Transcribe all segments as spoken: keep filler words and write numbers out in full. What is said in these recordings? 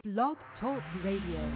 Blog Talk Radio.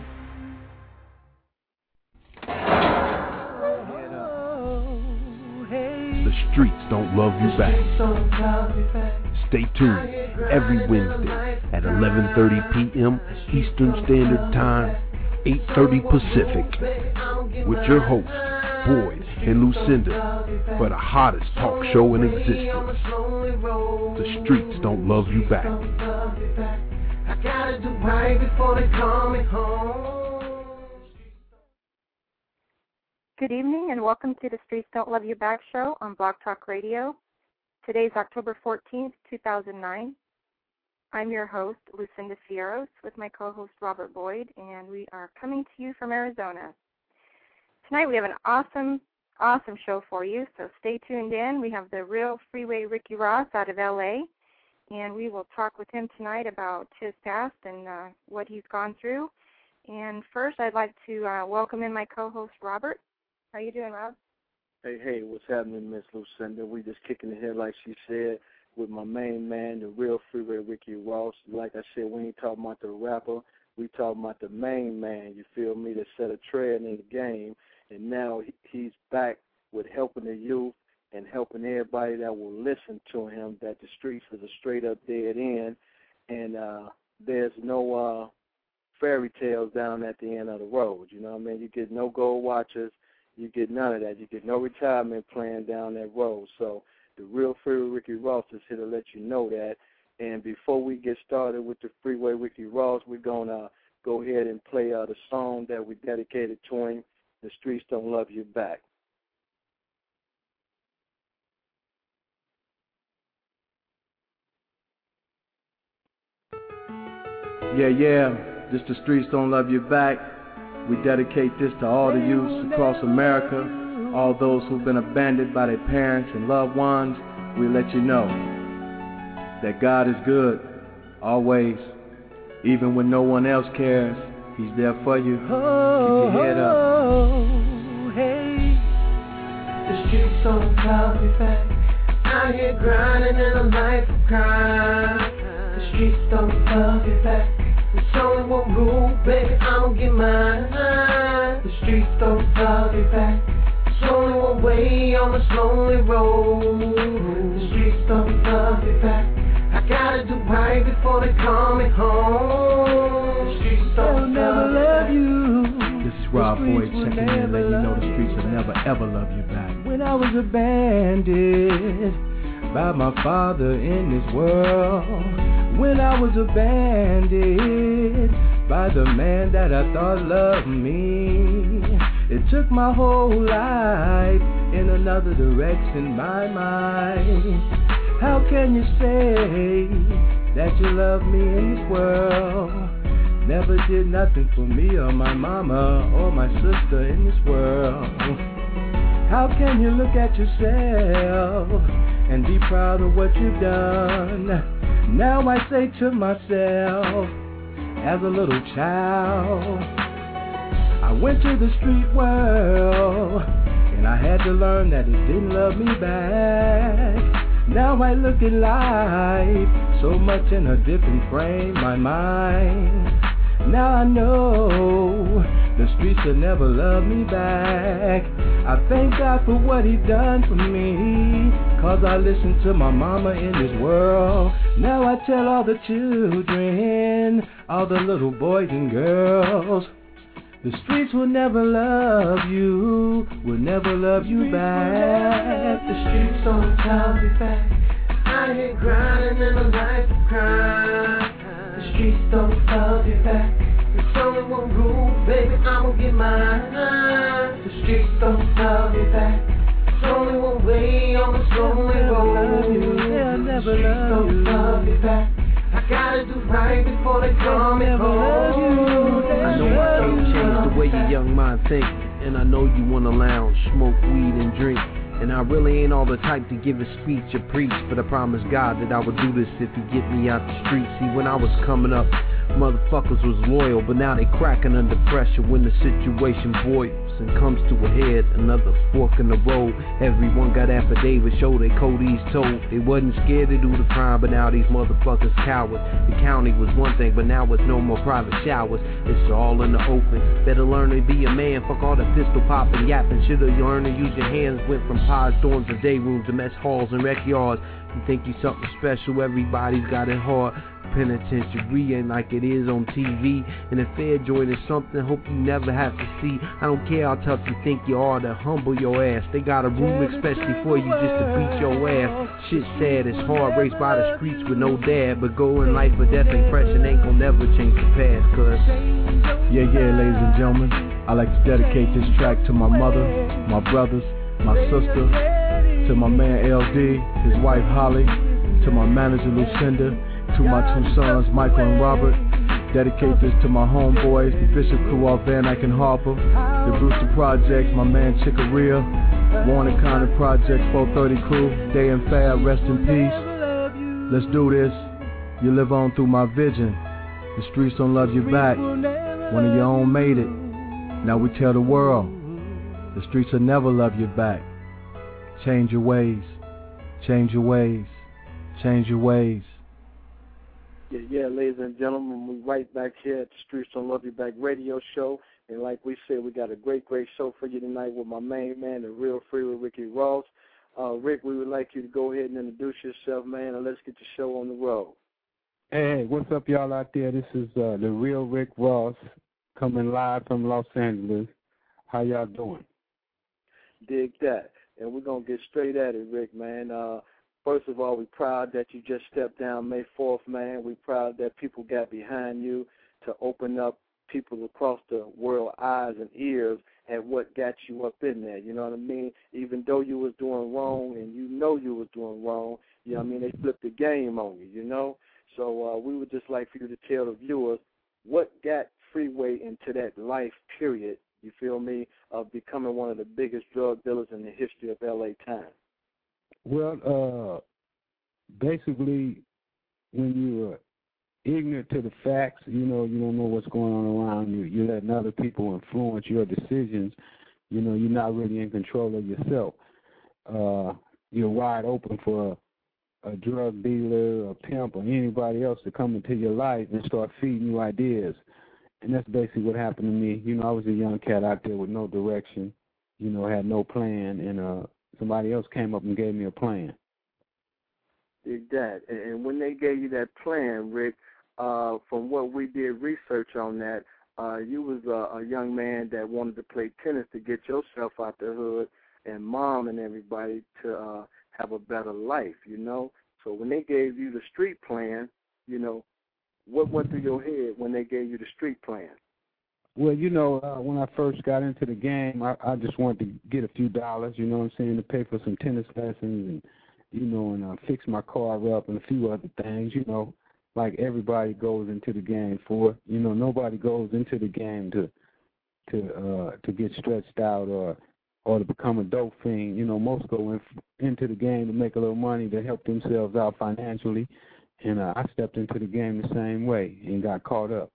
The streets don't love you back. Stay tuned every Wednesday at eleven thirty p.m. Eastern Standard Time, eight thirty Pacific, with your hosts, Boyd and Lucinda, for the hottest talk show in existence. The streets don't love you back. I gotta do right before they call me home. Good evening and welcome to the Streets Don't Love You Back show on Blog Talk Radio. Today's October fourteenth, two thousand nine. I'm your host, Lucinda Fierros, with my co-host Robert Boyd, and we are coming to you from Arizona. Tonight we have an awesome, awesome show for you, so stay tuned in. We have the real Freeway Ricky Ross out of L A, and we will talk with him tonight about his past and uh, what he's gone through. And first, I'd like to uh, welcome in my co-host, Robert. How you doing, Rob? Hey, hey, what's happening, Miss Lucinda? We just kicking it here, like she said, with my main man, the real Freeway Ricky Ross. Like I said, we ain't talking about the rapper. We talking about the main man, you feel me, that set a trend in the game. And now he's back with helping the youth and helping everybody that will listen to him, that the streets is a straight-up dead end, and uh, there's no uh, fairy tales down at the end of the road. You know what I mean? You get no gold watches. You get none of that. You get no retirement plan down that road. So the real Freeway Ricky Ross is here to let you know that. And before we get started with the Freeway Ricky Ross, we're going to go ahead and play uh, the song that we dedicated to him, The Streets Don't Love You Back. Yeah, yeah, this The Streets Don't Love You Back. We dedicate this to all the youths across America, all those who've been abandoned by their parents and loved ones. We let you know that God is good, always. Even when no one else cares, He's there for you. Keep your head up. Oh, hey. The streets don't love me back. Out here grinding in a life of crime. The streets don't love me back. There's only one rule, baby, I'ma get mine. The streets don't love me back. There's only one way on this lonely road. The streets don't love me back. I gotta do right before they call me home. The streets don't never love you. This is Rob Boyd checking in, letting you know the streets will never ever love you back. When I was abandoned by my father in this world, when I was abandoned by the man that I thought loved me, it took my whole life in another direction, my mind. How can you say that you love me in this world? Never did nothing for me or my mama or my sister in this world. How can you look at yourself and be proud of what you've done? Now I say to myself, as a little child, I went to the street world, and I had to learn that it didn't love me back. Now I look at life so much in a different frame, my mind. Now I know the streets will never love me back. I thank God for what He done for me, cause I listened to my mama in this world. Now I tell all the children, all the little boys and girls, the streets will never love you, will never love you back. The streets don't love me back. I ain't grinding in a life of crime. The streets don't love you back. There's only one rule, baby, I'ma get mine. The streets don't love you back. There's only one way on this lonely road. They'll never love you. Love you back. I gotta do right before they call me home. I know I can't change the way your young mind think, and I know you wanna lounge, smoke weed and drink. And I really ain't all the type to give a speech or preach, but I promise God that I would do this if He get me out the street. See, when I was coming up, motherfuckers was loyal, but now they cracking under pressure when the situation boils. and comes to a head, another fork in the road. Everyone got affidavits, show they Cody's told. They wasn't scared to do the crime, but now these motherfuckers cowards. The county was one thing, but now it's no more private showers. It's all in the open. Better learn to be a man, fuck all the pistol popping, yapping. Should've learned to use your hands. Went from pods, dorms, to day rooms, to mess halls and rec yards. You think you something special, everybody's got it hard. Penitentiary ain't like it is on T V. And a fair joint is something hope you never have to see. I don't care how tough you think you are to humble your ass. They got a room especially for you just to beat your ass. Shit sad, it's hard, raced by the streets with no dad. But going life or death impression ain't gon' never change the past, cuz. Yeah, yeah, ladies and gentlemen, I like to dedicate this track to my mother, my brothers, my sister, to my man L D, his wife Holly, to my manager Lucinda, to my two sons, Michael and Robert. Dedicate this to my homeboys, the Bishop crew off Van Dyke and Harper, the Brewster Projects, my man Chicoria, Warner County Projects, four thirty crew, Day and Fab, rest in peace. Let's do this. You live on through my vision. The streets don't love you back. One of your own made it. Now we tell the world, the streets will never love you back. Change your ways. Change your ways. Change your ways. Yeah, yeah, ladies and gentlemen, we're right back here at the Streets Don't Love You Back radio show. And like we said, we got a great, great show for you tonight with my main man, the real Freeway Ricky Ross. Uh, Rick, we would like you to go ahead and introduce yourself, man, and let's get the show on the road. Hey, what's up, y'all out there? This is uh, the real Rick Ross coming live from Los Angeles. How y'all doing? Dig that. And we're going to get straight at it, Rick, man. Uh, First of all, we're proud that you just stepped down May fourth, man. We're proud that people got behind you to open up people across the world eyes and ears at what got you up in there. You know what I mean? Even though you was doing wrong and you know you was doing wrong, you know what I mean? They flipped the game on you, you know? So uh, we would just like for you to tell the viewers what got Freeway into that life period, you feel me, of becoming one of the biggest drug dealers in the history of L A time. Well, uh, basically, when you're ignorant to the facts, you know, you don't know what's going on around you, you're letting other people influence your decisions, you know, you're not really in control of yourself. Uh, you're wide open for a, a drug dealer, a pimp, or anybody else to come into your life and start feeding you ideas. And that's basically what happened to me. You know, I was a young cat out there with no direction, you know, had no plan, and uh, somebody else came up and gave me a plan. Dig that. And when they gave you that plan, Rick, uh, from what we did research on that, uh, you was a, a young man that wanted to play tennis to get yourself out the hood and mom and everybody to uh, have a better life, you know? So when they gave you the street plan, you know, what went through your head when they gave you the street plan? Well, you know, uh, when I first got into the game, I, I just wanted to get a few dollars, you know what I'm saying, to pay for some tennis lessons and, you know, and uh, fix my car up and a few other things, you know, like everybody goes into the game for. You know, nobody goes into the game to to uh, to get stretched out or or to become a dope fiend. You know, most go in, into the game to make a little money to help themselves out financially. And uh, I stepped into the game the same way and got caught up.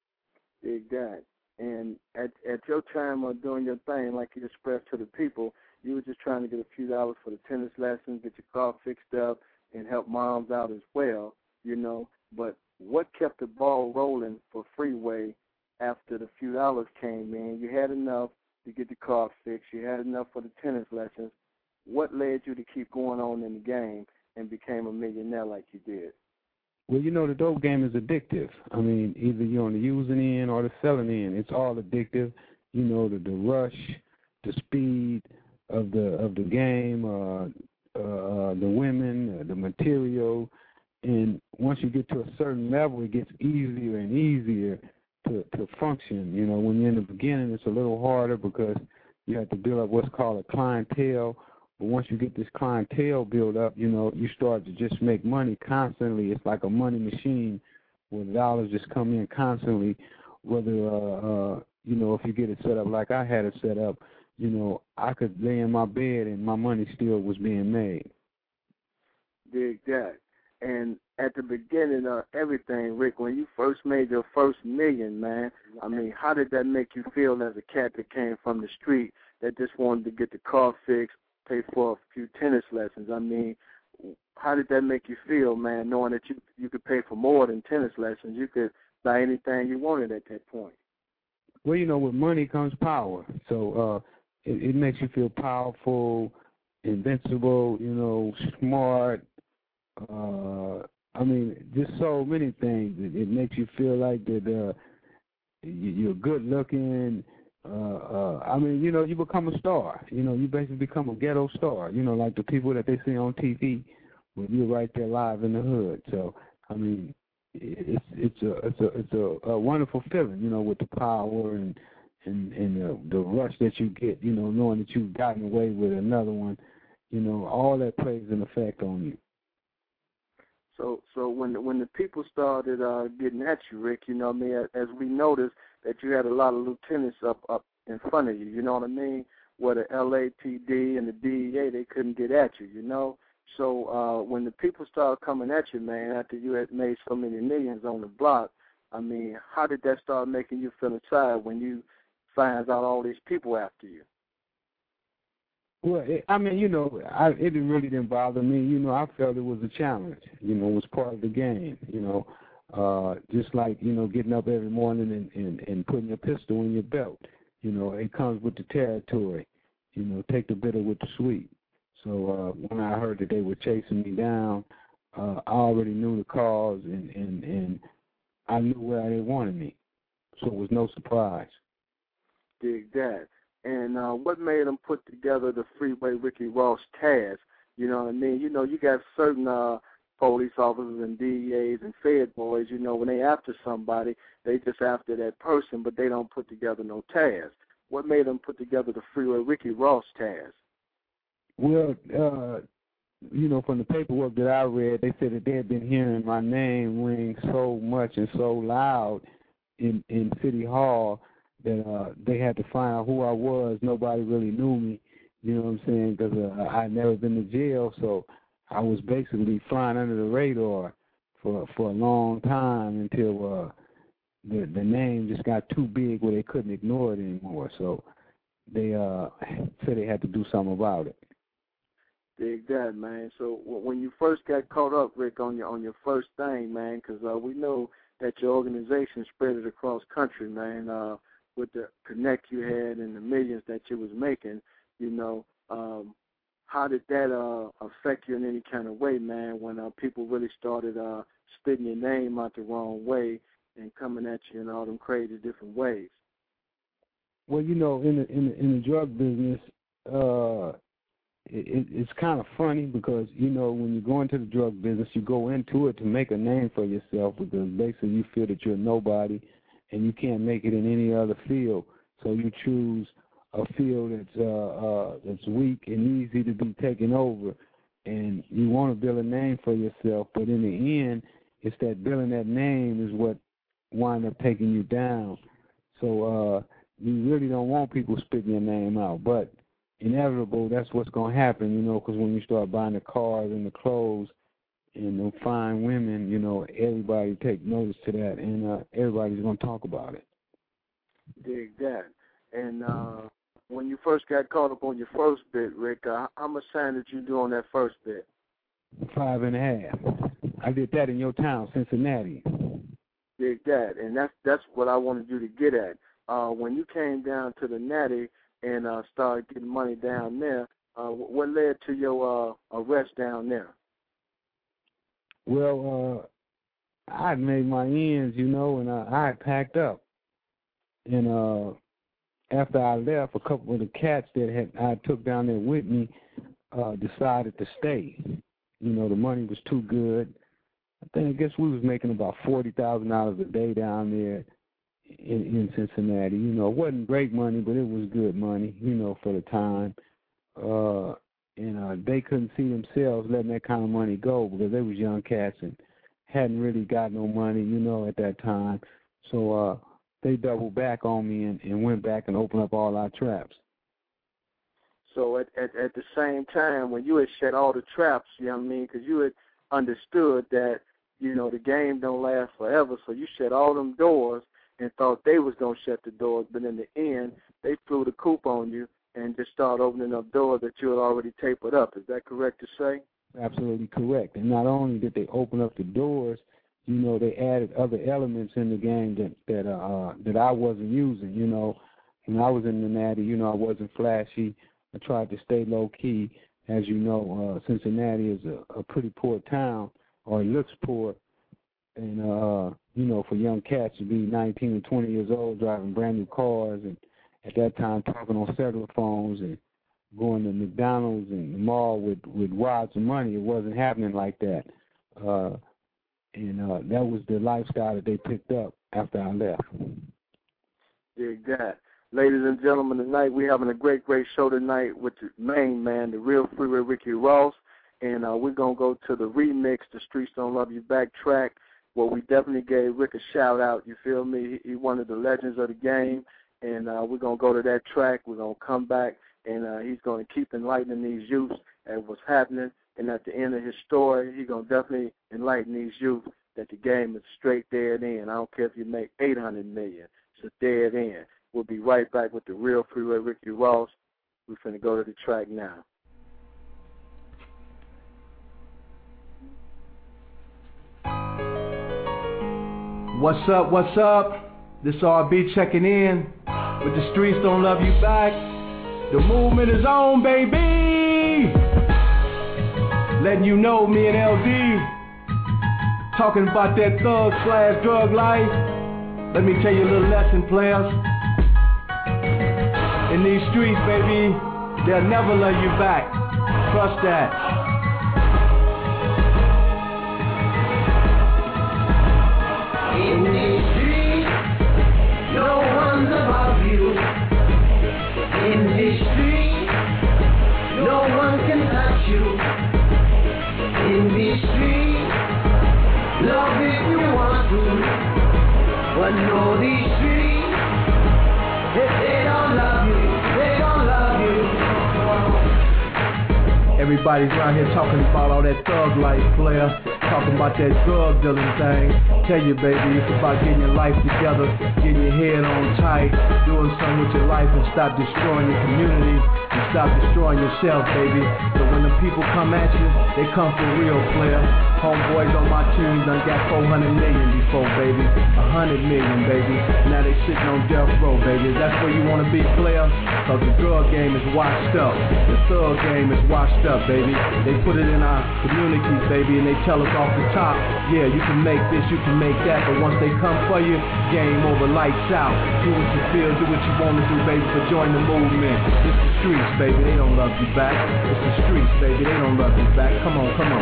Dig that. And at at your time of doing your thing, like you expressed to the people, you were just trying to get a few dollars for the tennis lessons, get your car fixed up, and help moms out as well, you know. But what kept the ball rolling for Freeway after the few dollars came in? You had enough to get the car fixed. You had enough for the tennis lessons. What led you to keep going on in the game and became a millionaire like you did? Well, you know, the dope game is addictive. I mean, either you're on the using end or the selling end. It's all addictive. You know, the, the rush, the speed of the of the game, uh, uh, the women, uh, the material. And once you get to a certain level, it gets easier and easier to, to function. You know, when you're in the beginning, it's a little harder because you have to build up what's called a clientele. But once you get this clientele built up, you know, you start to just make money constantly. It's like a money machine where the dollars just come in constantly, whether, uh, uh, you know, if you get it set up like I had it set up, you know, I could lay in my bed and my money still was being made. Dig that. And at the beginning of everything, Rick, when you first made your first million, man, I mean, how did that make you feel as a cat that came from the street that just wanted to get the car fixed, pay for a few tennis lessons? I mean, how did that make you feel, man, knowing that you you could pay for more than tennis lessons? You could buy anything you wanted at that point. Well, you know, with money comes power. So uh, it, it makes you feel powerful, invincible, you know, smart. Uh, I mean, just so many things. It, it makes you feel like that uh, you, you're good looking. Uh, uh, I mean, you know, you become a star. You know, you basically become a ghetto star. You know, like the people that they see on T V when you're right there live in the hood. So, I mean, it's it's a it's a it's a, a wonderful feeling. You know, with the power and and and the, the rush that you get. You know, knowing that you've gotten away with another one. You know, all that plays an effect on you. So, so when when the people started uh, getting at you, Rick, you know what I mean, as, as we noticed that you had a lot of lieutenants up up in front of you, you know what I mean, where the L A P D and the D E A, they couldn't get at you, you know. So uh, when the people started coming at you, man, after you had made so many millions on the block, I mean, how did that start making you feel inside when you find out all these people after you? Well, it, I mean, you know, I, it really didn't bother me. You know, I felt it was a challenge. You know, it was part of the game. You know, uh, just like, you know, getting up every morning and, and, and putting a pistol in your belt. You know, it comes with the territory. You know, take the bitter with the sweet. So uh, when I heard that they were chasing me down, uh, I already knew the cause, and, and, and I knew where they wanted me. So it was no surprise. Dig that. And uh, what made them put together the Freeway Ricky Ross task? You know what I mean? You know, you got certain uh, police officers and D E As and Fed boys, you know, when they after somebody, they just after that person, but they don't put together no task. What made them put together the Freeway Ricky Ross task? Well, uh, you know, from the paperwork that I read, they said that they had been hearing my name ring so much and so loud in, in City Hall that uh, they had to find out who I was. Nobody really knew me, you know what I'm saying, because uh, I had never been to jail, so I was basically flying under the radar for for a long time until uh, the the name just got too big where they couldn't ignore it anymore. So they uh, said they had to do something about it. Dig that, man. So when you first got caught up, Rick, on your on your first thing, man, because uh, we know that your organization spread it across country, man. Uh, with the connect you had and the millions that you was making, you know, um, how did that uh, affect you in any kind of way, man, when uh, people really started uh, spitting your name out the wrong way and coming at you in all them crazy different ways? Well, you know, in the in the, in the drug business, uh, it, it's kind of funny because, you know, when you go into the drug business, you go into it to make a name for yourself because basically you feel that you're nobody and you can't make it in any other field. So you choose a field that's uh, uh, that's weak and easy to be taken over, and you want to build a name for yourself. But in the end, it's that building that name is what wind up taking you down. So uh, you really don't want people spitting your name out. But inevitable, that's what's going to happen, you know, because when you start buying the cars and the clothes and the fine women, you know, everybody take notice to that, and uh, everybody's going to talk about it. Dig that. And uh, when you first got caught up on your first bit, Rick, uh, how much time did you do on that first bit? Five and a half. I did that in your town, Cincinnati. Dig that. And that's that's what I wanted you to get at. Uh, when you came down to the Natty and uh, started getting money down there, uh, what led to your uh, arrest down there? Well, uh, I had made my ends, you know, and uh, I had packed up. And uh, after I left, a couple of the cats that had I took down there with me uh, decided to stay. You know, the money was too good. I think I guess we was making about forty thousand dollars a day down there in, in Cincinnati. You know, it wasn't great money, but it was good money, you know, for the time. Uh, and uh, they couldn't see themselves letting that kind of money go because they was young cats and hadn't really got no money, you know, at that time. So uh, they doubled back on me and, and went back and opened up all our traps. So at, at, at the same time, when you had shut all the traps, you know what I mean, because you had understood that you know, the game don't last forever, so you shut all them doors and thought they was going to shut the doors, but in the end, they flew the coop on you and just started opening up doors that you had already tapered up. Is that correct to say? Absolutely correct. And not only did they open up the doors, you know, they added other elements in the game that that uh, that I wasn't using. You know, when I was in the Natty, you know, I wasn't flashy. I tried to stay low key. As you know, uh, Cincinnati is a, a pretty poor town, or it looks poor. And uh, you know, for young cats to be nineteen and twenty years old, driving brand new cars, and at that time talking on cellular phones and going to McDonald's and the mall with with wads of money, it wasn't happening like that. Uh, And uh, that was the lifestyle that they picked up after I left. Dig that. Ladies and gentlemen, tonight we're having a great, great show tonight with the main man, the real Freeway Ricky Ross. And uh, we're going to go to the remix, the Streets Don't Love You Back track, where we definitely gave Rick a shout-out, you feel me? He, he one of the legends of the game. And uh, we're going to go to that track. We're going to come back, and uh, he's going to keep enlightening these youths at what's happening. And at the end of his story, he's going to definitely enlighten these youth that the game is straight dead end. I don't care if you make eight hundred million dollars. It's a dead end. We'll be right back with the real Freeway Ricky Ross. We're finna go to the track now. What's up, what's up? This R B checking in with the Streets Don't Love You Back. The movement is on, baby! Letting you know, me and L D talking about that thug slash drug life. Let me tell you a little lesson, players. In these streets, baby, they'll never love you back. Trust that. In these streets, no one's above you. In these streets, no one can touch you. In these streets, love if you want to, but know these streets, if they don't love you, they don't love you. Everybody's around here talking about all that thug life, player. Talking about that drug dealing thing. Tell you, baby, it's about getting your life together, getting your head on tight, doing something with your life, and stop destroying your community, and stop destroying yourself, baby. So when the people come at you, they come for real, player. Homeboys on my team done got four hundred million before, baby. one hundred million, baby. Now they sitting on death row, baby. That's where you want to be, player? Because the drug game is washed up. The thug game is washed up, baby. They put it in our communities, baby, and they tell us off the top, yeah, you can make this, you can make that, but once they come for you, game over, lights out. Do what you feel, do what you want to do, baby, but join the movement. It's the streets, baby, they don't love you back. It's the streets, baby, they don't love you back. Come on, come on.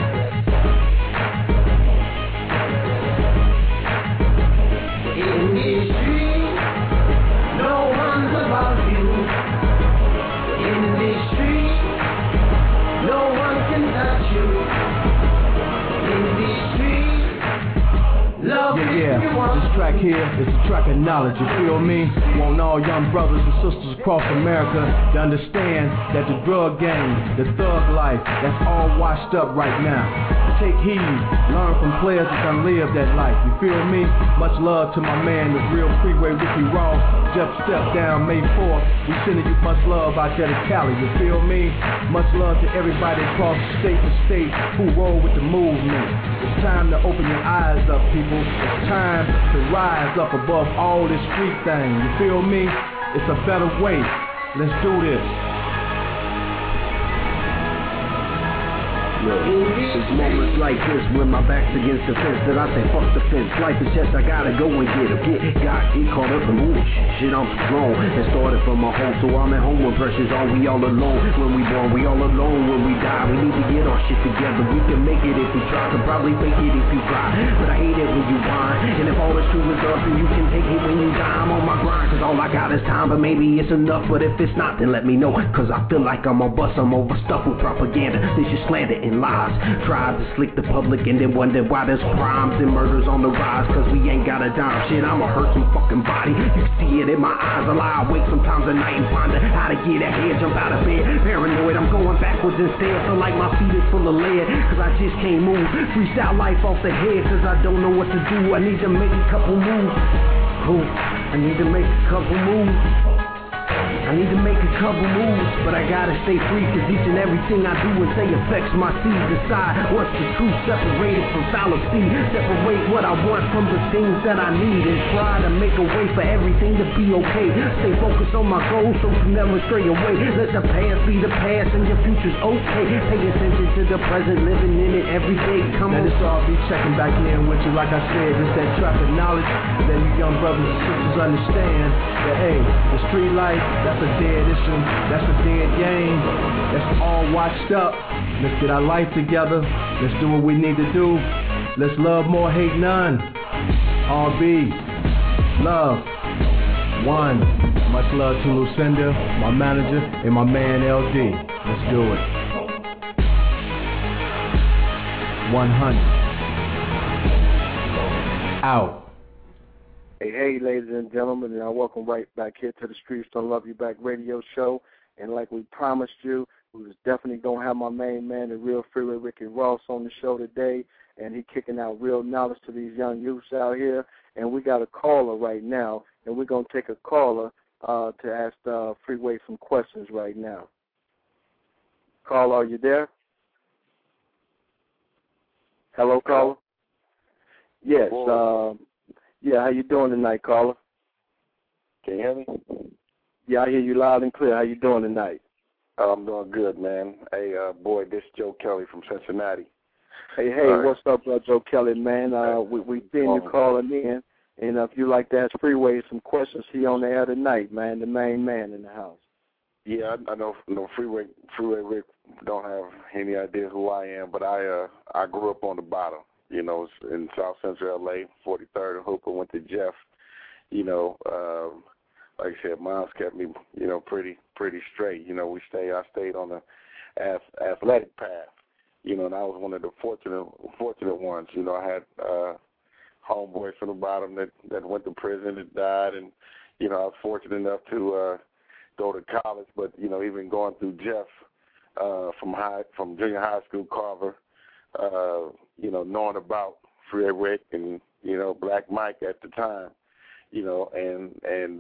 In these streets, no one's above you. In these streets, no one can touch you. In these streets, love yeah, yeah, this track here is a track of knowledge, you feel me? Want all young brothers and sisters across America to understand that the drug game, the thug life, that's all washed up right now. Take heed, learn from players that done live that life, you feel me? Much love to my man, the real Freeway Ricky Ross. Just step down May fourth, we sending you much love out there to Cali, you feel me? Much love to everybody across state to state who roll with the movement. It's time to open your eyes up, people. It's time to rise up above all this street thing, you feel me? It's a better way. Let's do this. Look, it's moments like this when my back's against the fence that I say fuck the fence. Life is just I gotta go and get him. Get got get caught up in moving shit. I'm strong. It started from my home, so I'm at home when pressures on. We all alone when we born. We all alone when we die. We need to get our shit together. We can make it if we try. Can probably fake it if you try. But I hate it when you whine. And if all is true is us, then you can take it when you die. I'm on my grind. Cause all I got is time, but maybe it's enough. But if it's not, then let me know. Cause I feel like I'm on bus, I'm overstuffed with propaganda. This is slander and lies. Tried to slick the public and then wonder why there's crimes and murders on the rise. Cause we ain't got a dime. Shit, I'ma hurt some fucking body. You can see it in my eyes. I lie awake sometimes at night and ponder how to get ahead, jump out of bed. Paranoid, I'm going backwards instead. Feel like my feet is full of lead. Cause I just can't move. Freestyle life off the head. Cause I don't know what to do. I need to make a couple moves. Ooh, I need to make a couple moves. I need to make a couple moves, but I gotta stay free. Cause each and everything I do and say affects my seed. Decide what's the truth, separated from fallacy. Separate what I want from the things that I need, and try to make a way for everything to be okay. Stay focused on my goals so you never stray away. Let the past be the past and your future's okay. Pay attention to the present, living in it every day. Come on. Let us all be checking back in with you, like I said, just that traffic knowledge. Let you young brothers and sisters understand that, hey, the street life, that's a dead issue, that's a dead game. That's all washed up. Let's get our life together. Let's do what we need to do. Let's love more, hate none. R B, love, one. Much love to Lucinda, my manager, and my man L D. Let's do it. one hundred. Out. Hey, hey, ladies and gentlemen, and I welcome right back here to the Streets Don't Love You Back radio show. And like we promised you, we was definitely going to have my main man, the real Freeway Ricky Ross, on the show today. And he kicking out real knowledge to these young youths out here. And we got a caller right now, and we're going to take a caller uh, to ask uh, Freeway some questions right now. Caller, are you there? Hello, caller? Yes, uh, yeah, how you doing tonight, caller? Can you hear me? Yeah, I hear you loud and clear. How you doing tonight? Oh, I'm doing good, man. Hey, uh, boy, this is Joe Kelly from Cincinnati. Hey, hey, right. What's up, uh, Joe Kelly, man? Uh, we we seen you calling in, and if you like to ask Freeway some questions, he on the air tonight, man, the main man in the house. Yeah, I, I know. No, Freeway, Freeway Rick don't have any idea who I am, but I uh, I grew up on the bottom. You know, in South Central L A, forty-third and Hooper, went to Jeff. You know, um, like I said, mom's kept me, you know, pretty pretty straight. You know, we stay. I stayed on the athletic path. You know, and I was one of the fortunate fortunate ones. You know, I had uh, homeboys from the bottom that, that went to prison that died, and you know, I was fortunate enough to uh, go to college. But you know, even going through Jeff uh, from high from junior high school, Carver. Uh, you know, knowing about Freeway Rick and, you know, Black Mike at the time, you know, and and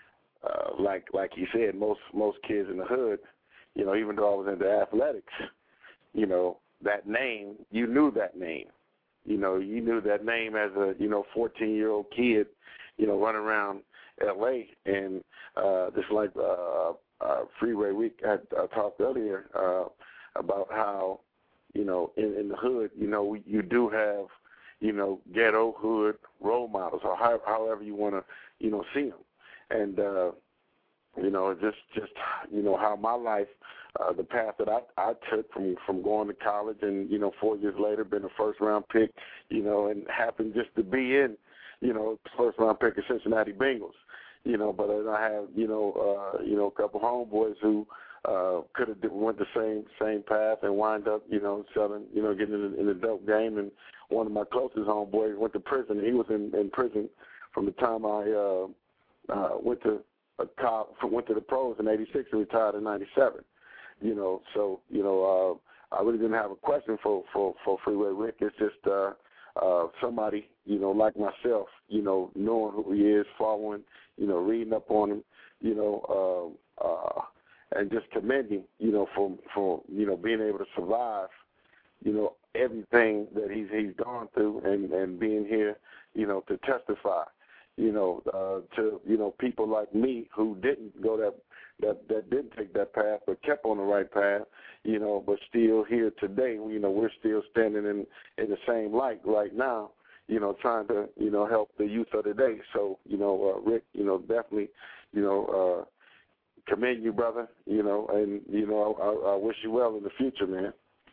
uh, like like he said, most most kids in the hood, you know, even though I was into athletics, you know, that name, you knew that name. You know, you knew that name as a, you know, fourteen-year-old kid, you know, running around L A And uh, just like uh, uh, Freeway Rick had uh, talked earlier uh, about how, you know, in, in the hood, you know, we, you do have, you know, ghetto hood role models, or how, however you want to, you know, see them. And, uh, you know, just, just, you know, how my life, uh, the path that I, I took from, from going to college and, you know, four years later, been a first-round pick, you know, and happened just to be in, you know, first-round pick of Cincinnati Bengals, you know, but then I have, you know, uh, you know, a couple homeboys who, Uh, could have went the same same path and wind up, you know, selling, you know, getting in the, in the dope game. And one of my closest homeboys went to prison. He was in, in prison from the time I uh, uh, went to a cop, went to the pros in eighty-six and retired in ninety-seven. You know, so you know, uh, I really didn't have a question for for, for Freeway Rick. It's just uh, uh, somebody, you know, like myself, you know, knowing who he is, following, you know, reading up on him, you know. Uh, uh, And just commending, you know, for for you know being able to survive, you know, everything that he's he's gone through, and, and being here, you know, to testify, you know, uh, to you know people like me who didn't go that that that didn't take that path, but kept on the right path, you know, but still here today, you know, we're still standing in in the same light right now, you know, trying to you know help the youth of the day. So you know, uh, Rick, you know, definitely, you know. Uh, Commend you, brother, you know, and, you know, I, I wish you well in the future, man.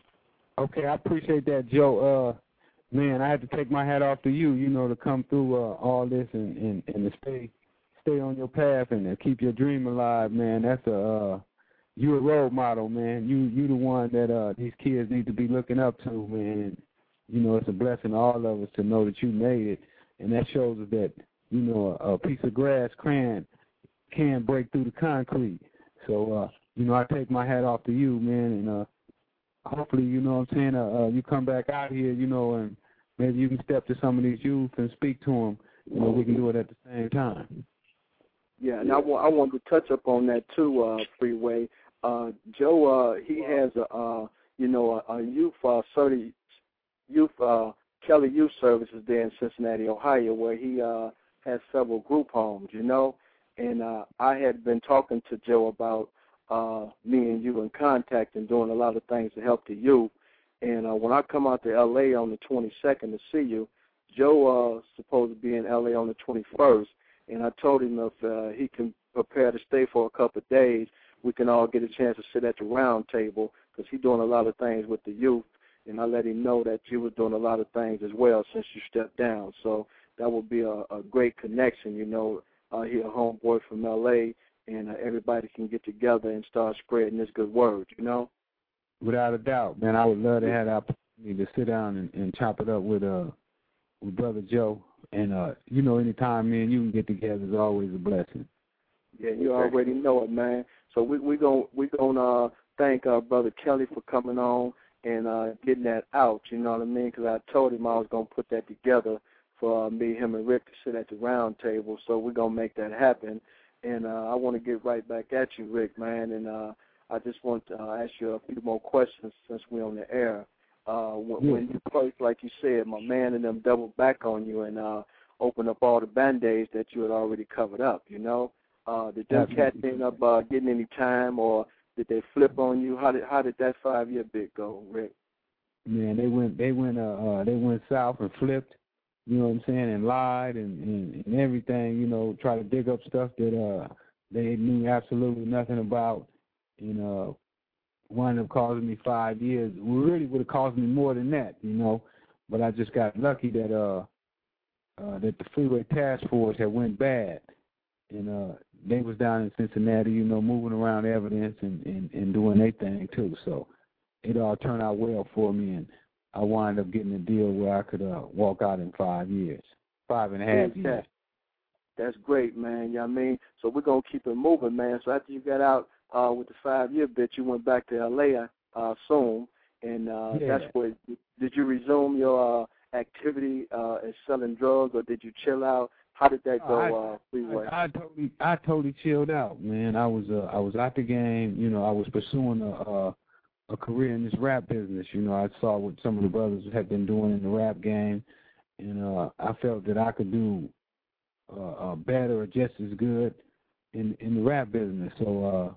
Okay, I appreciate that, Joe. Uh, man, I had to take my hat off to you, you know, to come through uh, all this and, and, and to stay stay on your path and uh, keep your dream alive, man. That's a uh, you a role model, man. You you the one that uh, these kids need to be looking up to, man. And, you know, it's a blessing to all of us to know that you made it, and that shows us that, you know, a, a piece of grass can can break through the concrete. So, uh, you know, I take my hat off to you, man, and uh, hopefully, you know what I'm saying, uh, uh, you come back out here, you know, and maybe you can step to some of these youth and speak to them. You know, we can do it at the same time. Yeah, and I, w- I wanted to touch up on that too, uh, Freeway. Uh, Joe, uh, he has a, uh, you know, a, a youth, uh, certi- youth, uh, Kelly Youth Services there in Cincinnati, Ohio, where he uh, has several group homes, you know. And uh, I had been talking to Joe about uh, me and you in contact and doing a lot of things to help the youth. And uh, when I come out to L A on the twenty-second to see you, Joe uh, supposed to be in L A on the twenty-first. And I told him if uh, he can prepare to stay for a couple of days, we can all get a chance to sit at the round table because he's doing a lot of things with the youth. And I let him know that you were doing a lot of things as well since you stepped down. So that would be a, a great connection, you know. Uh, he a homeboy from L A, and uh, everybody can get together and start spreading this good word, you know? Without a doubt, man. I would love to have the opportunity to sit down and, and chop it up with uh with Brother Joe. And, uh, you know, anytime me and you can get together is always a blessing. Yeah, you already know it, man. So we we going we gonna uh, thank our Brother Kelly for coming on and uh, getting that out, you know what I mean? Because I told him I was going to put that together for uh, me, him, and Rick to sit at the round table. So we're going to make that happen. And uh, I want to get right back at you, Rick, man. And uh, I just want to uh, ask you a few more questions since we're on the air. Uh, when, yeah. when you first, like you said, my man and them doubled back on you and uh, opened up all the Band-Aids that you had already covered up, you know? Uh, did them cats end up uh, getting any time, or did they flip on you? How did how did that five-year bid go, Rick? Man, they went they went uh, uh they went south and flipped. You know what I'm saying, and lied and, and, and everything, you know, try to dig up stuff that uh they knew absolutely nothing about, and uh wound up causing me five years. It really would have caused me more than that, you know. But I just got lucky that uh uh that the Freeway Task Force had went bad, and uh they was down in Cincinnati, you know, moving around evidence and, and, and doing their thing too. So it all turned out well for me, and I wound up getting a deal where I could uh, walk out in five years, five and a half yeah, years. That's great, man. You know what I mean? So we're going to keep it moving, man. So after you got out uh, with the five-year bit, you went back to L A uh, soon, and uh, yeah. that's where, did you resume your uh, activity uh, as selling drugs, or did you chill out? How did that go, I, uh, Freeway? I, I totally, I totally chilled out, man. I was, uh, I was out the game. You know, I was pursuing a, a, a career in this rap business. You know, I saw what some of the brothers had been doing in the rap game, and uh, I felt that I could do uh, uh, better or just as good in in the rap business. So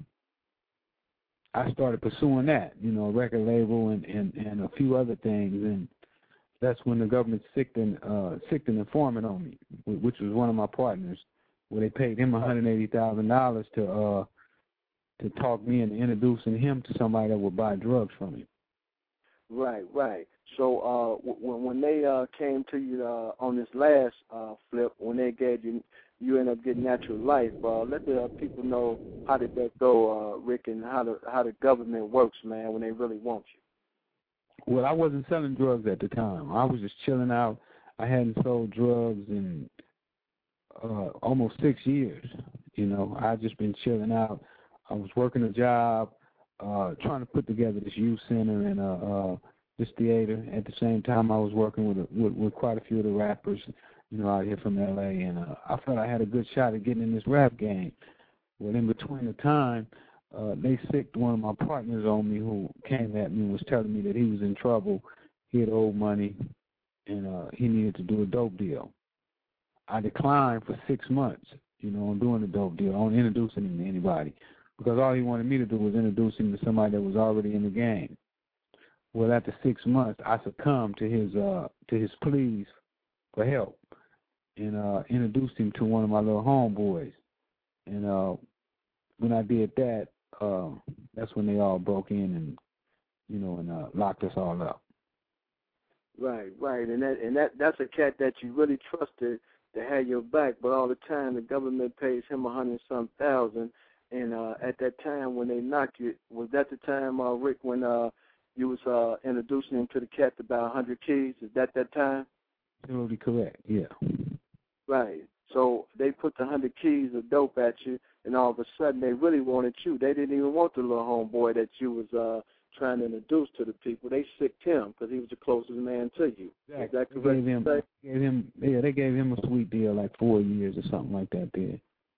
uh, I started pursuing that. You know, a record label and, and, and a few other things, and that's when the government sicked and uh, sicked an informant on me, which was one of my partners, where they paid him one hundred eighty thousand dollars to uh, to talk me into introducing him to somebody that would buy drugs from him. Right, right. So uh, w- when they uh, came to you uh, on this last uh, flip, when they gave you, you ended up getting Natural Life. Uh, let the uh, people know how did that go, uh, Rick, and how the how the government works, man, when they really want you. Well, I wasn't selling drugs at the time. I was just chilling out. I hadn't sold drugs in uh, almost six years. You know, I just been chilling out. I was working a job, uh, trying to put together this youth center and uh, uh, this theater. At the same time, I was working with, a, with with quite a few of the rappers, you know, out here from L A, and uh, I felt I had a good shot at getting in this rap game. Well, in between the time, Uh, they sicked one of my partners on me who came at me and was telling me that he was in trouble. He had owed money, and uh, he needed to do a dope deal. I declined for six months, you know, on doing the dope deal, on introducing him to anybody, because all he wanted me to do was introduce him to somebody that was already in the game. Well, after six months, I succumbed to his uh, to his pleas for help and uh, introduced him to one of my little homeboys. And uh, when I did that, Uh, that's when they all broke in and, you know, and uh, locked us all up. Right, right, and that and that that's a cat that you really trusted to have your back, but all the time the government pays him a hundred some thousand. And uh, at that time when they knocked you, was that the time, uh, Rick, when uh, you was uh, introducing him to the cat about a hundred keys? Is that that time? Absolutely correct. Yeah. Right. So they put the hundred keys of dope at you, and all of a sudden they really wanted you. They didn't even want the little homeboy that you was uh, trying to introduce to the people. They sicked him because he was the closest man to you. Exactly. Is that correct? They gave him, gave him, yeah, they gave him a sweet deal, like four years or something like that there,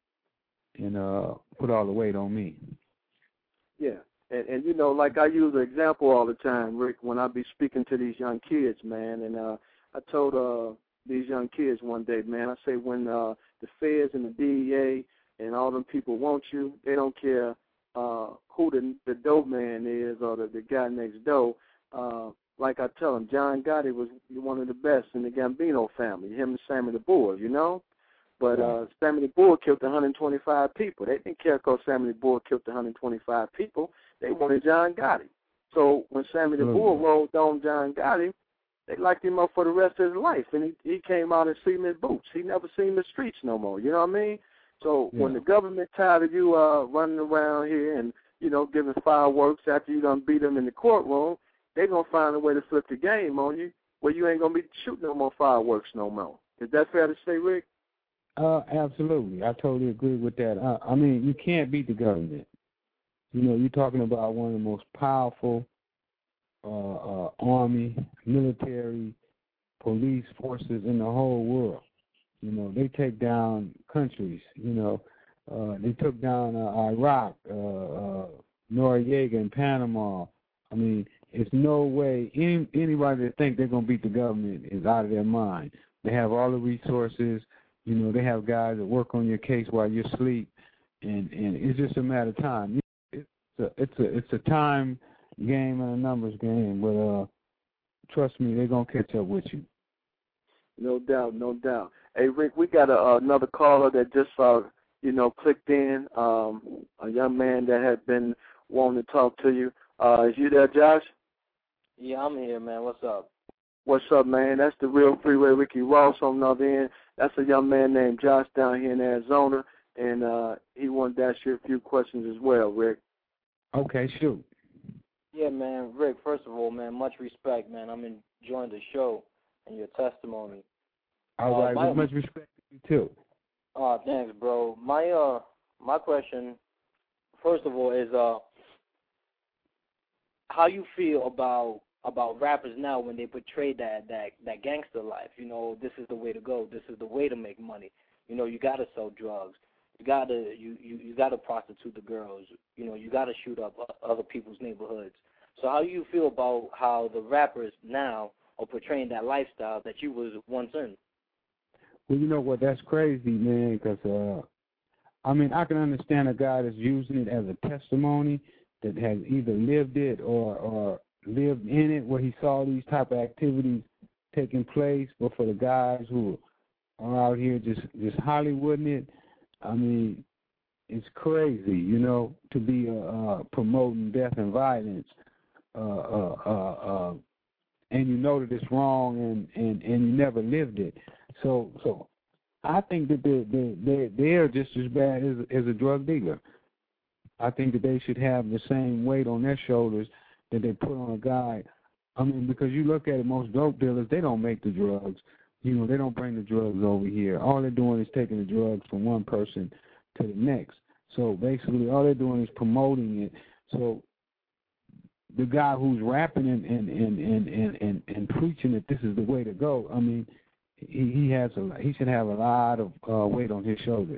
and uh, put all the weight on me. Yeah. And, and, you know, like I use an example all the time, Rick, when I be speaking to these young kids, man, and uh, I told uh, these young kids one day, man, I say when uh, the feds and the D E A and all them people want you, they don't care uh, who the, the dope man is or the, the guy next door. Uh, like I tell them, John Gotti was one of the best in the Gambino family, him and Sammy the Bull, you know? But uh, Sammy the Bull killed one hundred twenty-five people. They didn't care because Sammy the Bull killed one hundred twenty-five people. They wanted John Gotti. So when Sammy the mm-hmm. Bull rolled on John Gotti, they locked him up for the rest of his life. And he, he came out in cement boots. He never seen the streets no more. You know what I mean? So yeah. when the government tired of you uh, running around here and, you know, giving fireworks after you done beat them in the courtroom, they're going to find a way to flip the game on you where you ain't going to be shooting no more fireworks no more. Is that fair to say, Rick? Uh, absolutely. I totally agree with that. I, I mean, you can't beat the government. You know, you're talking about one of the most powerful uh, uh, army, military, police forces in the whole world. You know, they take down countries. You know, uh, they took down uh, Iraq, uh, uh, Noriega in Panama. I mean, it's no way any, anybody that think they're going to beat the government is out of their mind. They have all the resources. You know, they have guys that work on your case while you sleep, and, and it's just a matter of time. It's a, it's a it's a time game and a numbers game, but uh, trust me, they're gonna catch up with you. No doubt, no doubt. Hey, Rick, we got a, uh, another caller that just uh, you know clicked in. Um, a young man that had been wanting to talk to you. Uh, is you there, Josh? Yeah, I'm here, man. What's up? What's up, man? That's the real Freeway Ricky Ross on the other end. That's a young man named Josh down here in Arizona, and uh, he wanted to ask you a few questions as well, Rick. Okay, shoot. Yeah, man. Rick, first of all, man, much respect, man. I'm enjoying the show and your testimony. All uh, right, my, with much respect to you, too. Uh, thanks, bro. My uh, my question, first of all, is uh, how you feel about about rappers now when they portray that, that, that gangster life. You know, this is the way to go. This is the way to make money. You know, you got to sell drugs. You got to you, you, you got to prostitute the girls. You know, you got to shoot up other people's neighborhoods. So how do you feel about how the rappers now are portraying that lifestyle that you was once in? Well, you know what? That's crazy, man, because, uh, I mean, I can understand a guy that's using it as a testimony that has either lived it or, or lived in it where he saw these type of activities taking place, but for the guys who are out here just, just Hollywooding it, I mean, it's crazy, you know, to be uh, uh, promoting death and violence, uh, uh, uh, uh, and you know that it's wrong and, and, and you never lived it. So so I think that they're, they're, they're just as bad as, as a drug dealer. I think that they should have the same weight on their shoulders that they put on a guy. I mean, because you look at it, most dope dealers, they don't make the drugs. You know, they don't bring the drugs over here. All they're doing is taking the drugs from one person to the next. So basically all they're doing is promoting it. So the guy who's rapping and, and, and, and, and, and, and preaching that this is the way to go, I mean, he, he has a he should have a lot of uh, weight on his shoulders.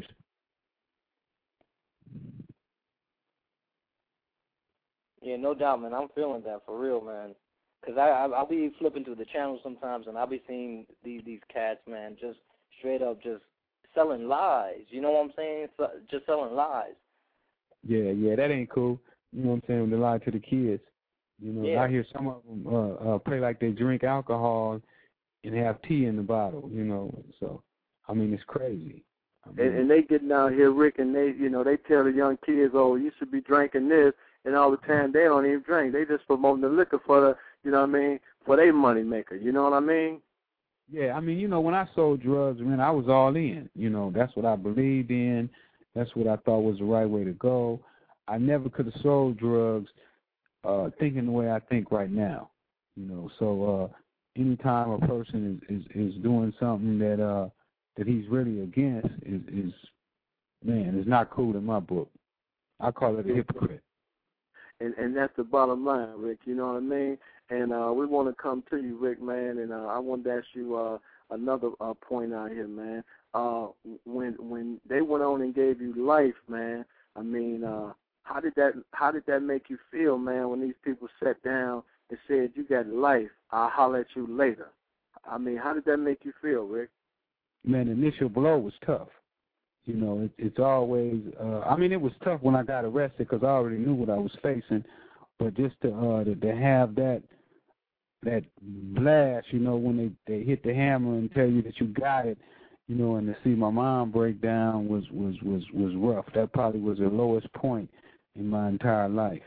Yeah, no doubt, man. I'm feeling that for real, man. Because I, I, I'll be flipping through the channels sometimes, and I'll be seeing these, these cats, man, just straight up just selling lies. You know what I'm saying? So, just selling lies. Yeah, yeah, that ain't cool. You know what I'm saying? When they lie to the kids. You know, yeah. I hear some of them uh, uh, play like they drink alcohol and have tea in the bottle, you know. So, I mean, it's crazy. I mean, and, and they getting out here, Rick, and they, you know, they tell the young kids, oh, you should be drinking this, and all the time they don't even drink. They just promoting the liquor for the, you know what I mean, for their money maker. You know what I mean? Yeah, I mean, you know, when I sold drugs, man, I was all in. You know, that's what I believed in. That's what I thought was the right way to go. I never could have sold drugs uh, thinking the way I think right now. You know, so uh, anytime a person is, is, is doing something that uh, that he's really against is, is, man, is not cool in my book. I call it a hypocrite. And and that's the bottom line, Rick. You know what I mean? And uh, we want to come to you, Rick, man. And uh, I want to ask you uh, another uh, point out here, man. Uh, when when they went on and gave you life, man. I mean, uh, how did that how did that make you feel, man? When these people sat down and said, "You got life, I'll holler at you later." I mean, how did that make you feel, Rick? Man, the initial blow was tough. You know, it, it's always, uh, I mean, it was tough when I got arrested because I already knew what I was facing. But just to, uh, to, to have that that blast, you know, when they, they hit the hammer and tell you that you got it, you know, and to see my mom break down was, was, was, was rough. That probably was the lowest point in my entire life.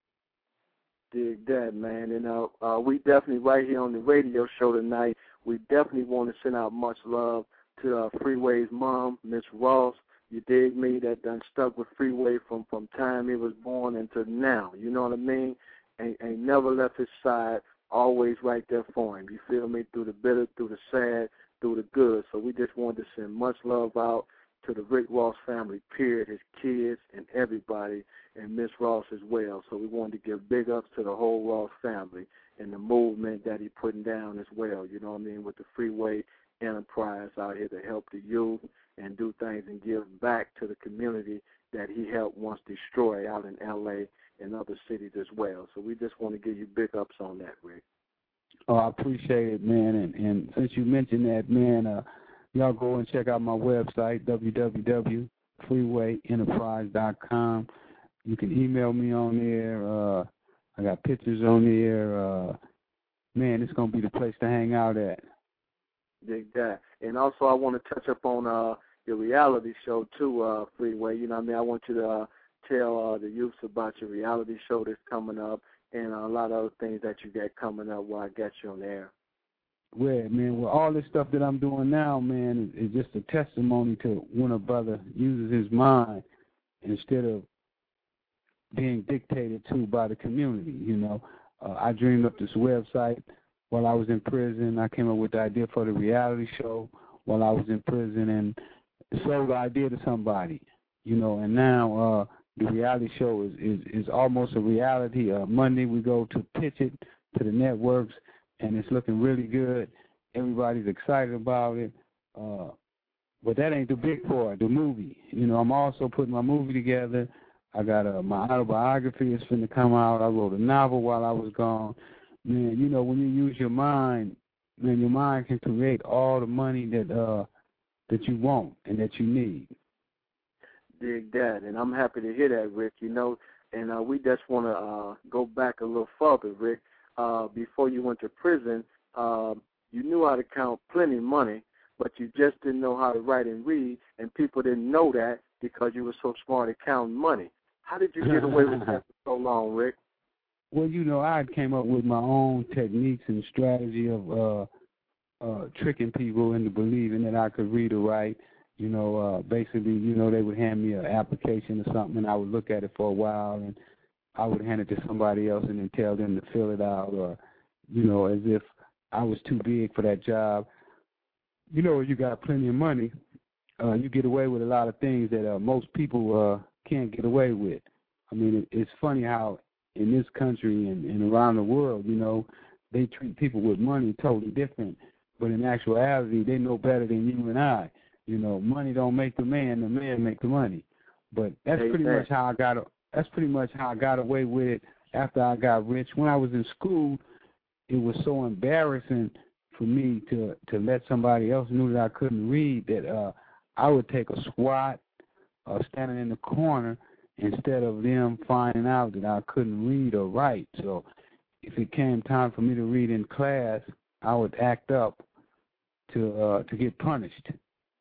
Dig that, man. And uh, uh, we definitely, right here on the radio show tonight, we definitely want to send out much love to uh, Freeway's mom, Miss Ross. You dig me? That done stuck with Freeway from, from time he was born until now. You know what I mean? Ain't, ain't never left his side, always right there for him. You feel me? Through the bitter, through the sad, through the good. So we just wanted to send much love out to the Rick Ross family, period, his kids and everybody, and Miss Ross as well. So we wanted to give big ups to the whole Ross family and the movement that he putting down as well, you know what I mean, with the Freeway Enterprise out here to help the youth and do things and give back to the community that he helped once destroy out in L A and other cities as well. So we just want to give you big ups on that, Rick. Oh, I appreciate it, man. And, and since you mentioned that, man, uh, y'all go and check out my website, w w w dot freeway enterprise dot com. You can email me on there. Uh, I got pictures on there. Uh, man, it's going to be the place to hang out at. Dig that. And also I want to touch up on uh, your reality show, too, uh, Freeway. You know what I mean? I want you to uh, tell uh, the youths about your reality show that's coming up and uh, a lot of other things that you got coming up while I got you on the air. Well, man, well, all this stuff that I'm doing now, man, is, is just a testimony to when a brother uses his mind instead of being dictated to by the community, you know. Uh, I dreamed up this website while I was in prison. I came up with the idea for the reality show while I was in prison and sold the idea to somebody, you know, and now uh, the reality show is, is, is almost a reality. Uh, Monday we go to pitch it to the networks, and it's looking really good. Everybody's excited about it. Uh, but that ain't the big part, the movie. You know, I'm also putting my movie together. I got a, my autobiography is finna come out. I wrote a novel while I was gone. Man, you know, when you use your mind, man, your mind can create all the money that uh, that you want and that you need. Dig that, and I'm happy to hear that, Rick. You know, and uh, we just want to uh, go back a little further, Rick. Uh, before you went to prison, uh, you knew how to count plenty of money, but you just didn't know how to write and read, and people didn't know that because you were so smart at counting money. How did you get away with that for so long, Rick? Well, you know, I came up with my own techniques and strategy of uh, uh, tricking people into believing that I could read or write. You know, uh, basically, you know, they would hand me an application or something, and I would look at it for a while, and I would hand it to somebody else and then tell them to fill it out, or, you know, as if I was too big for that job. You know, you got plenty of money, uh, you get away with a lot of things that uh, most people uh, can't get away with. I mean, it, it's funny how in this country and, and around the world, you know, they treat people with money totally different. But in actuality, they know better than you and I. You know, money don't make the man, the man make the money. But that's pretty much how I got. That's pretty much how I got away with it after I got rich. When I was in school, it was so embarrassing for me to to let somebody else know that I couldn't read that uh, I would take a squat, uh, standing in the corner, instead of them finding out that I couldn't read or write. So if it came time for me to read in class, I would act up to uh, to get punished.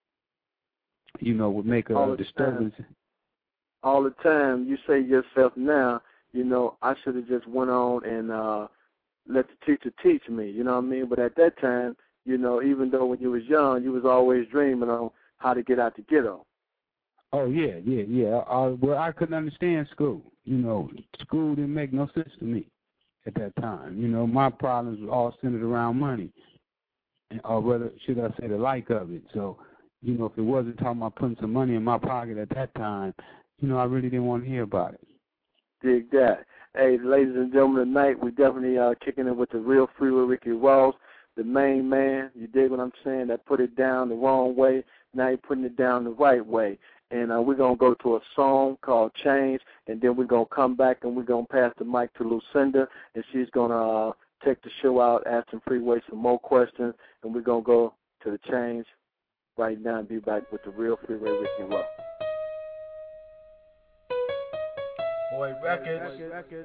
You know, would make a disturbance. Time. All the time, you say to yourself now, you know, I should have just went on and uh, let the teacher teach me, you know what I mean? But at that time, You know, even though when you was young, you was always dreaming on how to get out the ghetto. Oh, yeah, yeah, yeah. I, well, I couldn't understand school. You know, school didn't make no sense to me at that time. You know, my problems were all centered around money, or whether, should I say, the like of it. So, you know, if it wasn't talking about putting some money in my pocket at that time, you know, I really didn't want to hear about it. Dig that. Hey, ladies and gentlemen, tonight we definitely are uh, kicking it with the real Freeway Ricky Ross, the main man. You dig what I'm saying? That put it down the wrong way. Now you're putting it down the right way. And uh, we're going to go to a song called Change, and then we're going to come back and we're going to pass the mic to Lucinda, and she's going to uh, take the show out, asking Freeway some more questions, and we're going to go to the Change right now and be back with the real Freeway Ricky Ross. Boy Records,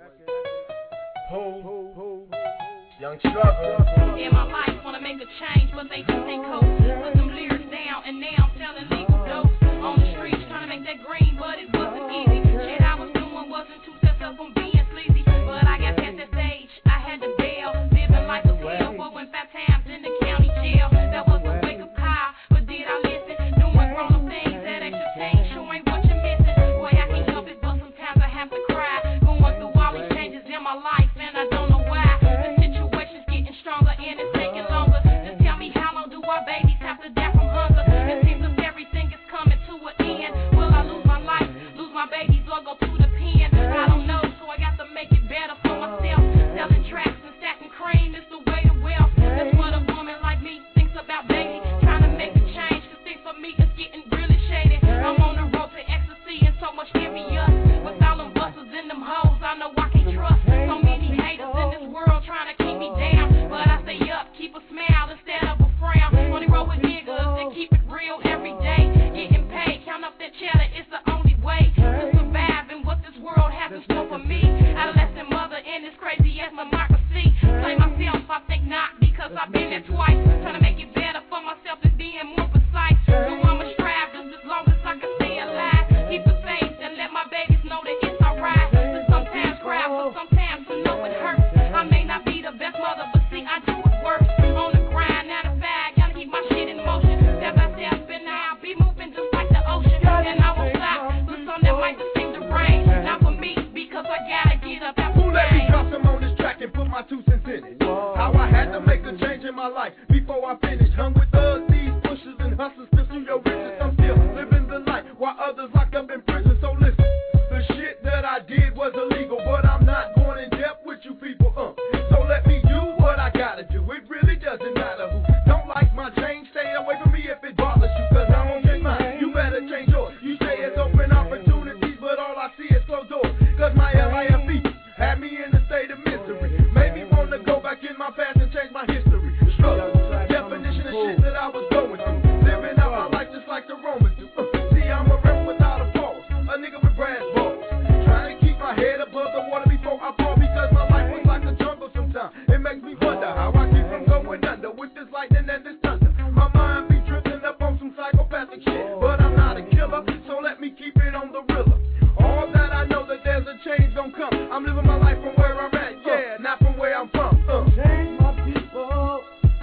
Pooh, Young Struggle. In my life, wanna make a change, but they just ain't cope. Put them lyrics down, and now I'm selling legal dope. On the streets, trying to make that green, but it wasn't easy. Shit I was doing wasn't too set up from being sleazy. But I got past that stage, I had to bail. Living life was hell, but went five times in the county jail. That was a wake-up call, but did I listen? Doing grown-up things, that extra change sure ain't what you're missing. Boy, I can't help it, but sometimes I have to cry. Going through all these changes in my life, and I don't know why. The situation's getting stronger, and it's taking longer. Just tell me, how long do our babies have to die from hunger? It seems as everything is coming to an end. Will I lose my life, lose my babies, or go to the pen? I don't know, so I got to make it better for myself. Selling tracks and stacking cream is the way to wealth. That's what a woman like me thinks about, baby. Trying to make a change, cause things for me is getting really shady. I'm on the road to ecstasy and so much heavier. With all them busters and them hoes, I know I can't trust. So many haters in this world trying to keep me down. But I stay up, keep a smile instead of a frown. Only roll with niggas that keep it real every day. Getting paid, count up that cheddar, it's the only way to survive in what this world has in store for me. Adolescent mother in this crazy ass democracy. Play myself, I think not, because I've been there twice. Trying to make it better for myself is being more precise. So I'ma strive just as long as I can stay alive. Keep the faith and let my babies know that it's alright. To sometimes cry, but sometimes to know it hurts. I may not be the best mother, but see, I do it worse. On the grind, nine to five, gotta keep my shit in motion. Step by step, and I'll be moving just like the ocean. And I won't stop, the sun that might just seem to rain. Not for me, because I gotta get up after Who let me drop them on this track and put my two cents in it? How I had to make a change in my life before I finished. Hung with thugs, these pushers and hustlers, pursue your riches. I'm still living the life while others locked up in prison. So listen, the shit that I did was illegal, but I'm not going in depth with you people. Uh. So let me do what I gotta do. It really doesn't matter who don't like my change. Stay away from me if it bothers you, cause I'm on your mind. You better change yours. You say it's open opportunities, but all I see is closed doors. Cause my L I F E had me in a state of misery. Made me wanna go back in my past and change my history. Struggle, definition of shit that I was going through. Living out my life just like the Romans do. Uh, see, I'm a rep without a pause, a nigga with brass balls. Trying to keep my head above the water before I fall, because my life was like a jungle sometimes. It makes me wonder how I keep from going under with this lightning and this thunder. My mind be drifting up on some psychopathic shit, but I'm not a killer, so let me keep it on the realer. All that I know that there's a change gon' come. I'm living my life from where I'm at, yeah, not from where I'm from. Uh. Change my people.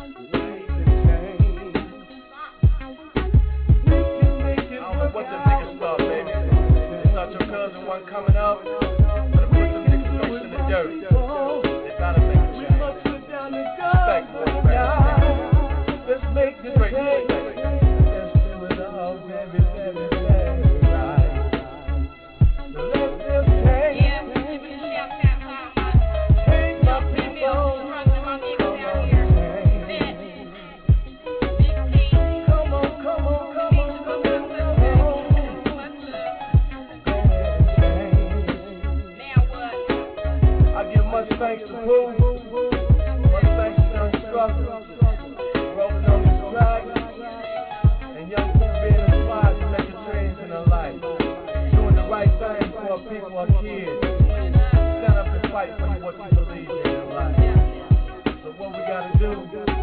What the niggas thought, baby? They thought your cousin wasn't coming up. But put them niggas first in the dirt. They gotta make a change. Respect, boy, let's make the change. Let's do it all, baby, baby, baby, right. Let them change. Yeah, give me a shout out to my change my people. My niggas out here. Come on, come on, come on. Much thanks to Pooh, much thanks to Young Struggle, rolling on this track, and young people being inspired to make a change in their life, doing the right thing for our people, our kids, stand up and fight for what you believe in in life. So what we gotta do,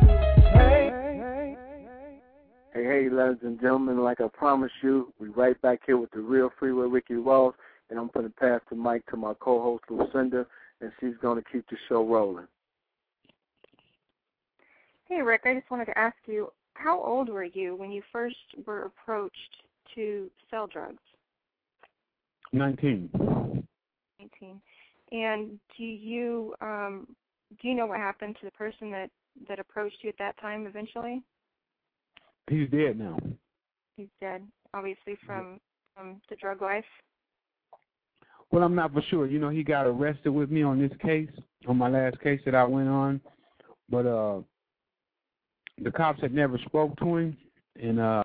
hey, hey, hey, ladies and gentlemen, like I promised you, we right back here with the real Freeway Ricky Ross, and I'm going to pass the mic to my co-host Lucinda, and she's going to keep the show rolling. Hey, Rick, I just wanted to ask you, how old were you when you first were approached to sell drugs? Nineteen. Nineteen. And do you um, do you know what happened to the person that, that approached you at that time eventually? He's dead now. He's dead, obviously, from, from the drug life? Well, I'm not for sure. You know, he got arrested with me on this case, on my last case that I went on. But uh, the cops had never spoke to him, and uh,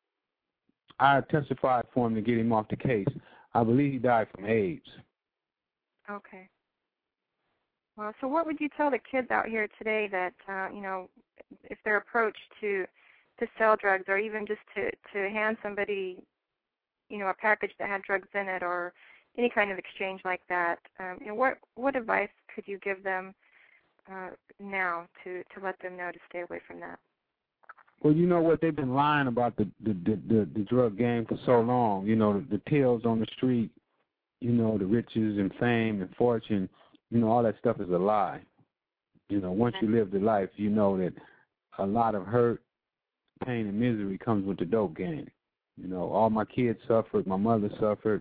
I testified for him to get him off the case. I believe he died from AIDS. Okay. Well, so what would you tell the kids out here today that, uh, you know, if they're approached to to sell drugs, or even just to, to hand somebody, you know, a package that had drugs in it, or any kind of exchange like that, um, you know, what, what advice could you give them uh, now to, to let them know to stay away from that? Well, you know what? They've been lying about the the, the, the, the drug game for so long. You know, the, the tales on the street, you know, the riches and fame and fortune, you know, all that stuff is a lie. You know, once you live the life, you know that a lot of hurt, pain, and misery comes with the dope game. You know, all my kids suffered. My mother suffered.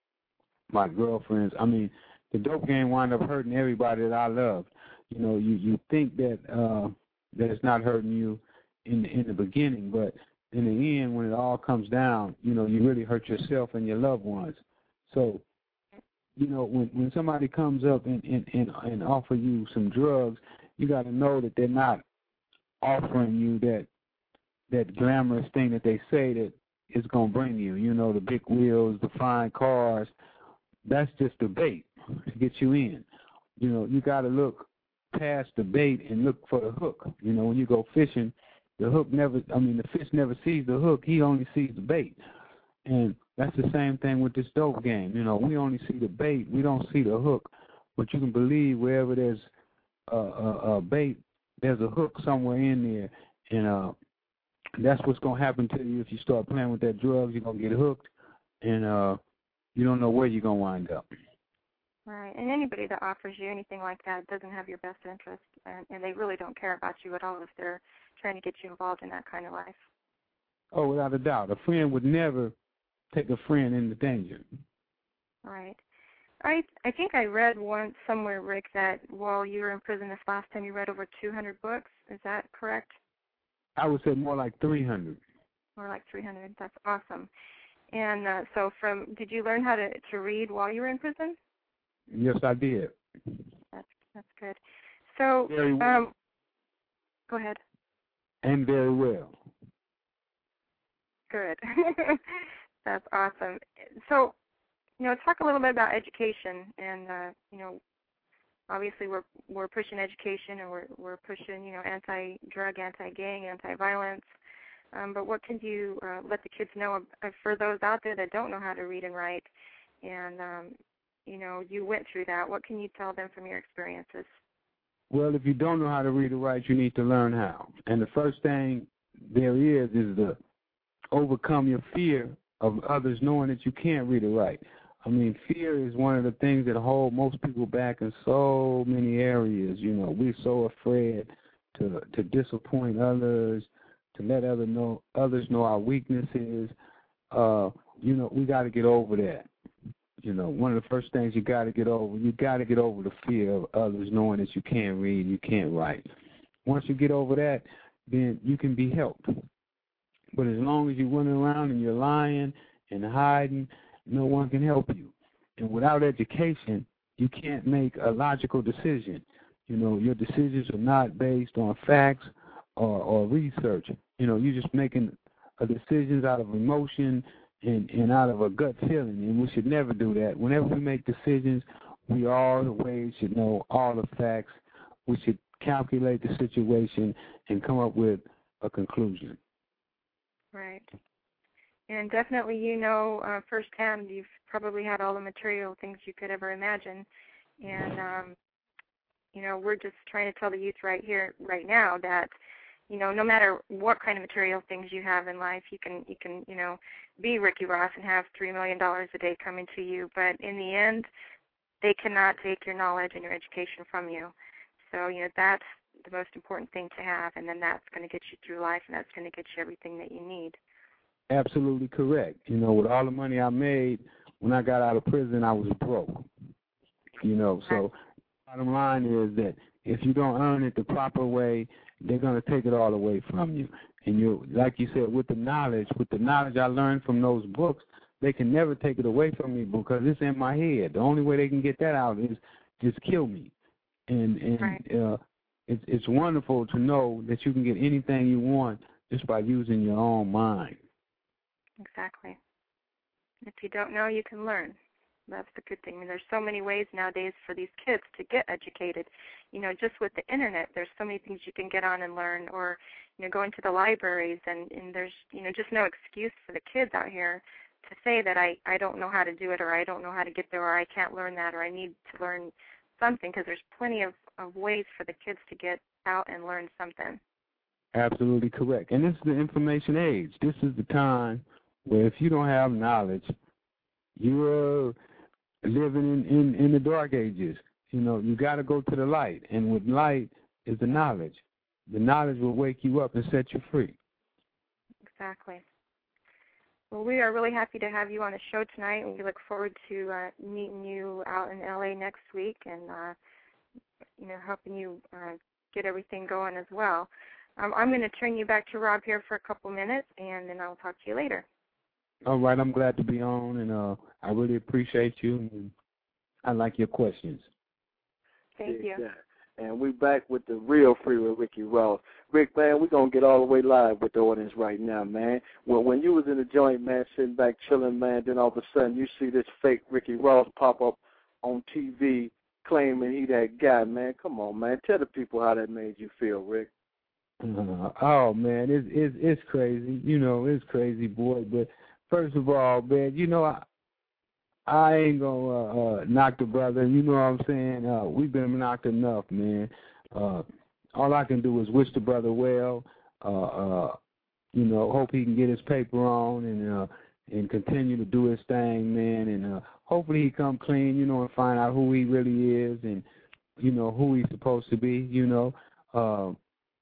My girlfriends. I mean, the dope game wound up hurting everybody that I loved. You know, you, you think that uh, that it's not hurting you in the, in the beginning, but in the end, when it all comes down, you know, you really hurt yourself and your loved ones. So, you know, when, when somebody comes up and, and, and, and offer you some drugs, you got to know that they're not offering you that that glamorous thing that they say that is going to bring you. You know, the big wheels, the fine cars. That's just the bait to get you in. You know, you got to look past the bait and look for the hook. You know, when you go fishing, the hook never, I mean, the fish never sees the hook. He only sees the bait. And that's the same thing with this dope game. You know, we only see the bait. We don't see the hook. But you can believe wherever there's a, a, a bait, there's a hook somewhere in there. And uh, that's what's going to happen to you if you start playing with that drugs. You're going to get hooked, and uh, you don't know where you're going to wind up. Right, and anybody that offers you anything like that doesn't have your best interest, and, and they really don't care about you at all if they're trying to get you involved in that kind of life. Oh, without a doubt. A friend would never take a friend into danger. Right. I I think I read once somewhere, Rick, that while you were in prison this last time, you read over two hundred books. Is that correct? I would say more like three hundred. More like three hundred. That's awesome. And uh, so from, did you learn how to, to read while you were in prison? Yes, I did. That's that's good. So, very well. um, go ahead. And very well. Good. That's awesome. So, you know, talk a little bit about education, and uh, you know, obviously we're we're pushing education, and we're we're pushing, you know, anti-drug, anti-gang, anti-violence. Um, but what can you uh, let the kids know uh, for those out there that don't know how to read and write? And um, you know, you went through that. What can you tell them from your experiences? Well, if you don't know how to read or write, you need to learn how. And the first thing there is is to overcome your fear of others knowing that you can't read or write. I mean, fear is one of the things that hold most people back in so many areas. You know, we're so afraid to to disappoint others, to let other know others know our weaknesses. Uh, you know, we got to get over that. You know, one of the first things you got to get over, you got to get over the fear of others knowing that you can't read, you can't write. Once you get over that, then you can be helped. But as long as you're running around and you're lying and hiding, no one can help you. And without education, you can't make a logical decision. You know, your decisions are not based on facts or, or research. You know, you're just making a decisions out of emotion and, and out of a gut feeling, and we should never do that. Whenever we make decisions, we all the ways should know all the facts. We should calculate the situation and come up with a conclusion. Right. And definitely, you know, uh, firsthand, you've probably had all the material things you could ever imagine. And, um, you know, we're just trying to tell the youth right here, right now, that, you know, no matter what kind of material things you have in life, you can, you can, you know, be Ricky Ross and have three million dollars a day coming to you. But in the end, they cannot take your knowledge and your education from you. So, you know, that's the most important thing to have, and then that's going to get you through life, and that's going to get you everything that you need. Absolutely correct. You know, with all the money I made when I got out of prison, I was broke. You know, so bottom line is that if you don't earn it the proper way, they're going to take it all away from you. And you, like you said, with the knowledge, with the knowledge I learned from those books, they can never take it away from me because it's in my head. The only way they can get that out is just kill me. And and right. uh, it's it's wonderful to know that you can get anything you want just by using your own mind. Exactly. If you don't know, you can learn. That's the good thing. I mean, there's so many ways nowadays for these kids to get educated. You know, just with the internet, there's so many things you can get on and learn, or, you know, going to the libraries, and, and there's, you know, just no excuse for the kids out here to say that I, I don't know how to do it, or I don't know how to get there, or I can't learn that, or I need to learn something, because there's plenty of, of ways for the kids to get out and learn something. Absolutely correct. And this is the information age. This is the time where if you don't have knowledge, you're living in, in, in the dark ages. You know, you got to go to the light. And with light is the knowledge. The knowledge will wake you up and set you free. Exactly. Well, we are really happy to have you on the show tonight, and we look forward to uh, meeting you out in L A next week and, uh, you know, helping you uh, get everything going as well. Um, I'm going to turn you back to Rob here for a couple minutes, and then I'll talk to you later. All right, I'm glad to be on, and uh, I really appreciate you, and I like your questions. Thank you. Yeah. And we back with the real Freeway Ricky Ross. Rick, man, we're going to get all the way live with the audience right now, man. When, when you was in the joint, man, sitting back chilling, man, then all of a sudden you see this fake Ricky Ross pop up on T V claiming he that guy, man. Come on, man. Tell the people how that made you feel, Rick. Uh, oh, man, it's, it's, it's crazy. You know, it's crazy, boy. But first of all, man, you know, I, I ain't going to uh, uh, knock the brother. You know what I'm saying? Uh, we've been knocked enough, man. Uh, all I can do is wish the brother well, uh, uh, you know, hope he can get his paper on and uh, and continue to do his thing, man. And uh, hopefully he come clean, you know, and find out who he really is and, you know, who he's supposed to be, you know. Uh,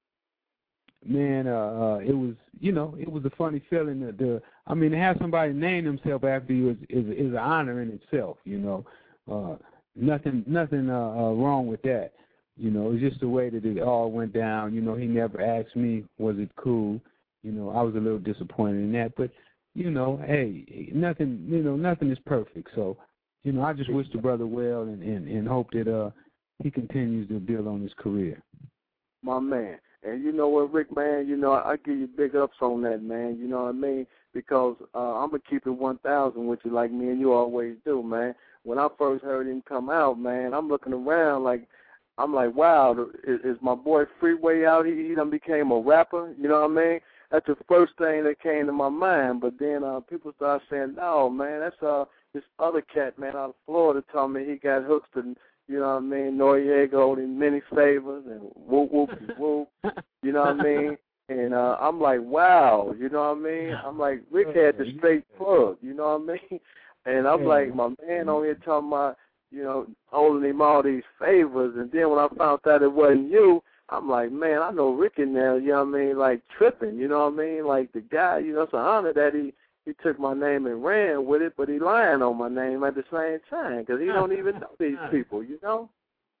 man, uh, uh, it was, you know, it was a funny feeling. That the, I mean, to have somebody name themselves after you is, is, is an honor in itself, you know. Uh, nothing nothing uh, uh, wrong with that. You know, it's just the way that it all went down. You know, he never asked me, was it cool? You know, I was a little disappointed in that. But, you know, hey, nothing, you know, nothing is perfect. So, you know, I just wish the brother well and, and, and hope that uh, he continues to build on his career. My man. And you know what, Rick, man, you know, I give you big ups on that, man. You know what I mean? Because uh, I'm going to keep it one thousand with you like me and you always do, man. When I first heard him come out, man, I'm looking around like, I'm like, wow, is, is my boy Freeway out? He, he done became a rapper, you know what I mean? That's the first thing that came to my mind. But then uh, people started saying, no, man, that's uh, this other cat, man, out of Florida told me he got hooked and, you know what I mean, Noriega and many favors and whoop, whoop, whoop, you know what I mean? And uh, I'm like, wow, you know what I mean? I'm like, Rick had the straight plug, you know what I mean? And I'm like, my man on here talking about, you know, holding him all these favors. And then when I found out it wasn't you, I'm like, man, I know Rick in there, you know what I mean, like tripping, you know what I mean? Like the guy, you know, it's an honor that he, he took my name and ran with it, but he lying on my name at the same time because he don't even know these people, you know?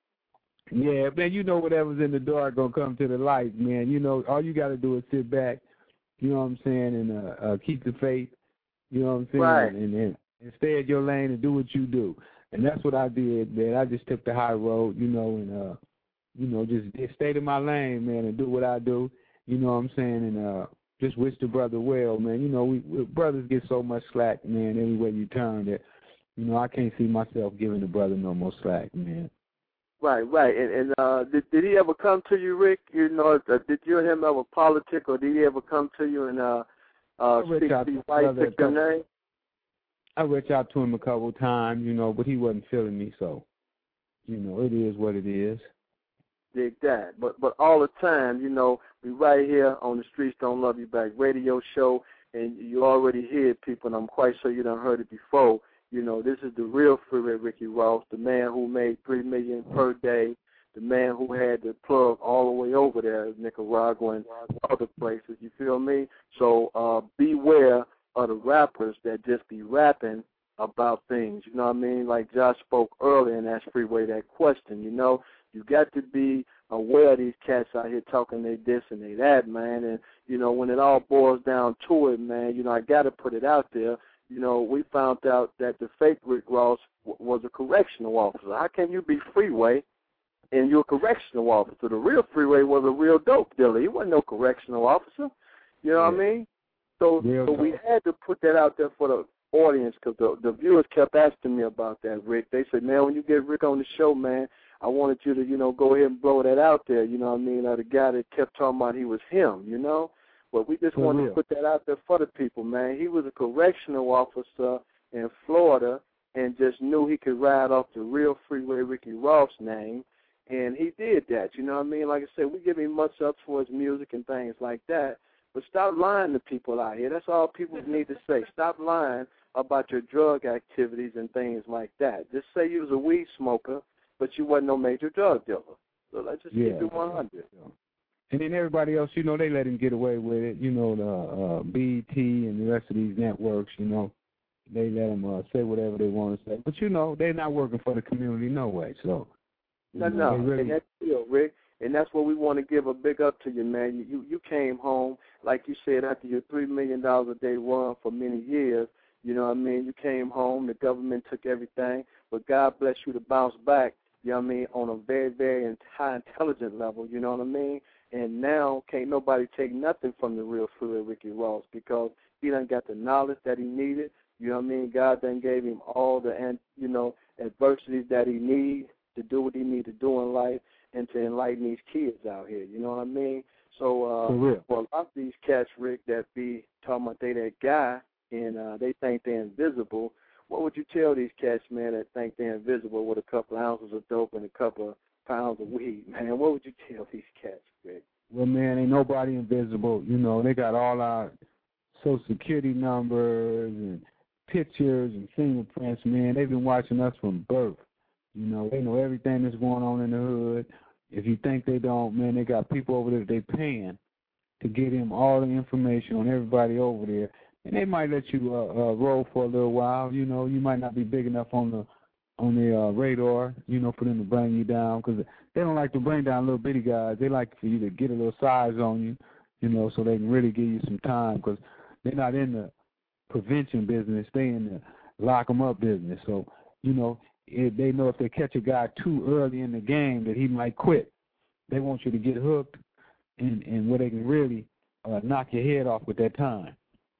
Yeah, man, you know whatever's in the dark going to come to the light, man. You know, all you got to do is sit back, you know what I'm saying, and uh, uh, keep the faith, you know what I'm saying, right. and, and, and stay in your lane and do what you do. And that's what I did, man. I just took the high road, you know, and, uh, you know, just, just stay in my lane, man, and do what I do, you know what I'm saying, and uh, just wish the brother well, man. You know, we, we brothers get so much slack, man, anywhere you turn that, you know, I can't see myself giving the brother no more slack, man. Right, right. And, and uh, did, did he ever come to you, Rick? You know, uh, did you and him ever politic, or did he ever come to you and uh, uh, speak to you, right, pick your name? I reached out to him a couple of times, you know, but he wasn't feeling me, so, you know, it is what it is. Dig that. But but all the time, you know, we right here on the Streets Don't Love You Back radio show, and you already hear people, and I'm quite sure you done heard it before. You know, this is the real Freeway Ricky Ross, the man who made three million dollars per day, the man who had the plug all the way over there, Nicaragua and other places. You feel me? So uh, beware of the rappers that just be rapping about things. You know what I mean? Like Josh spoke earlier and asked Freeway that question. You know, you got to be aware of these cats out here talking they this and they that, man. And you know, when it all boils down to it, man, you know, I got to put it out there. You know, we found out that the fake Rick Ross w- was a correctional officer. How can you be Freeway and you're a correctional officer? The real Freeway was a real dope dealer. He wasn't no correctional officer. You know yeah. what I mean? So, so we had to put that out there for the audience because the, the viewers kept asking me about that, Rick. They said, man, when you get Rick on the show, man, I wanted you to, you know, go ahead and blow that out there. You know what I mean? Uh, the guy that kept talking about he was him, you know? But we just for wanted real. to put that out there for the people, man. He was a correctional officer in Florida and just knew he could ride off the real Freeway Ricky Ross name, and he did that. You know what I mean? Like I said, we give him much up for his music and things like that, but stop lying to people out here. That's all people need to say. Stop lying about your drug activities and things like that. Just say you was a weed smoker, but you wasn't no major drug dealer. So let's just yeah. keep it one hundred. And then everybody else, you know, they let him get away with it. You know, the uh, B E T and the rest of these networks, you know, they let them uh, say whatever they want to say. But, you know, they're not working for the community no way. So, No, know, no, really... and that's real, Rick. And that's what we want to give a big up to you, man. You, you you came home, like you said, after your three million dollars a day run for many years. You know what I mean? You came home, the government took everything, but God bless you to bounce back, you know what I mean, on a very, very high intelligent level, you know what I mean? And now can't nobody take nothing from the real Freeway Ricky Ross because he done got the knowledge that he needed. You know what I mean? God done gave him all the, you know, adversities that he needs to do what he needs to do in life and to enlighten these kids out here. You know what I mean? So uh, for, for a lot of these cats, Rick, that be talking about they that guy and uh, they think they're invisible, what would you tell these cats, man, that think they're invisible with a couple of ounces of dope and a couple of pounds of weed, man? What would you tell these cats, Rick? Well, man, ain't nobody invisible. You know, they got all our social security numbers and pictures and fingerprints, man. They've been watching us from birth. You know, they know everything that's going on in the hood. If you think they don't, man, they got people over there that they paying to get them all the information on everybody over there. And they might let you uh, uh, roll for a little while. You know, you might not be big enough on the on the uh, radar, you know, for them to bring you down because they don't like to bring down little bitty guys. They like for you to get a little size on you, you know, so they can really give you some time because they're not in the prevention business. They in the lock them up business. So, you know, if they know if they catch a guy too early in the game that he might quit. They want you to get hooked and, and where they can really uh, knock your head off with that time.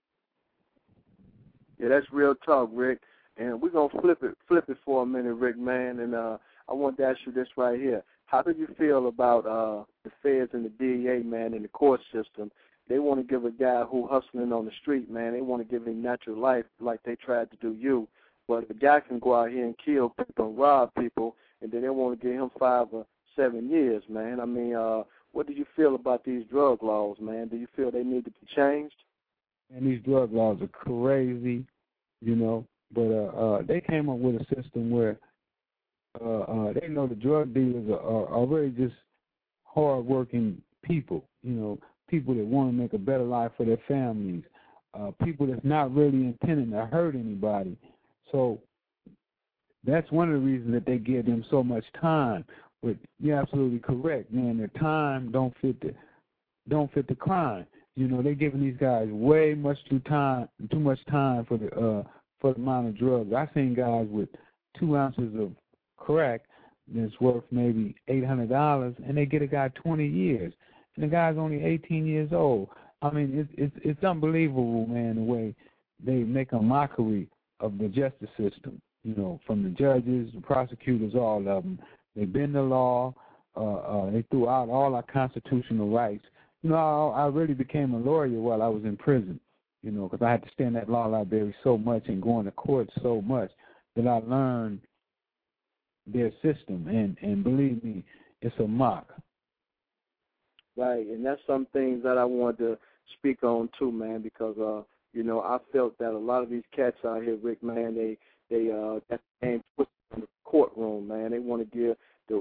Yeah, that's real talk, Rick. And we're going to flip it flip it for a minute, Rick, man. And uh, I want to ask you this right here. How do you feel about uh, the feds and the D E A, man, and the court system? They want to give a guy who hustling on the street, man, they want to give him natural life like they tried to do you. But if a guy can go out here and kill people and rob people, and then they want to give him five or seven years, man. I mean, uh, what do you feel about these drug laws, man? Do you feel they need to be changed? And these drug laws are crazy, you know. But uh, uh, they came up with a system where uh, uh, they know the drug dealers are, are, are really just hard-working people, you know, people that want to make a better life for their families, uh, people that's not really intending to hurt anybody. So that's one of the reasons that they give them so much time. But you're absolutely correct, man. Their time don't fit the don't fit the crime. You know, they're giving these guys way much too time, too much time for the uh, for the amount of drugs. I've seen guys with two ounces of crack that's worth maybe eight hundred dollars, and they get a guy twenty years, and the guy's only eighteen years old. I mean, it's it's, it's unbelievable, man, the way they make a mockery of the justice system. You know, from the judges, the prosecutors, all of them. They bend the law. Uh, uh, they threw out all our constitutional rights. You know, I, I really became a lawyer while I was in prison, you know, because I had to stay in that law library so much and going to court so much that I learned their system. And, and believe me, it's a mock. Right, and that's some things that I wanted to speak on too, man, because, uh, you know, I felt that a lot of these cats out here, Rick, man, they, they uh, that came in the courtroom, man. They want to give the, the, the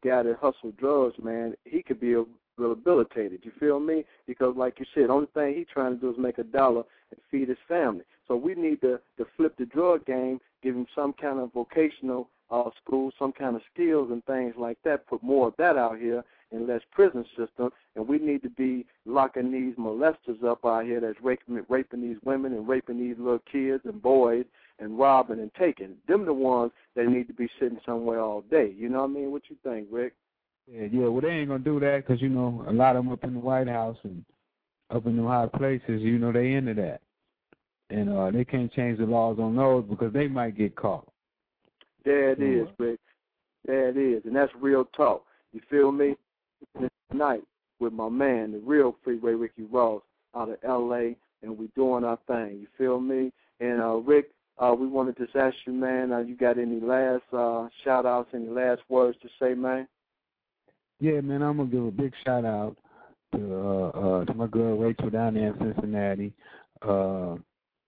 guy that hustle drugs, man, he could be rehabilitated. You feel me? Because like you said, the only thing he's trying to do is make a dollar and feed his family. So we need to, to flip the drug game, give him some kind of vocational uh, school, some kind of skills and things like that, put more of that out here and less prison system. And we need to be locking these molesters up out here that's raping, raping these women and raping these little kids and boys and robbing and taking. Them the ones that need to be sitting somewhere all day. You know what I mean? What you think, Rick? Yeah, yeah. Well, they ain't going to do that because, you know, a lot of them up in the White House and up in the high places, you know, they into that. And uh, they can't change the laws on those because they might get caught. There it is, Rick. There it is. And that's real talk. You feel me? Tonight with my man, the real Freeway Ricky Ross out of L A, and we doing our thing. You feel me? And, uh, Rick, uh, we wanted to just ask you, man, uh, you got any last uh, shout-outs, any last words to say, man? Yeah, man, I'm going to give a big shout-out to, uh, uh, to my girl Rachel down there in Cincinnati. Uh,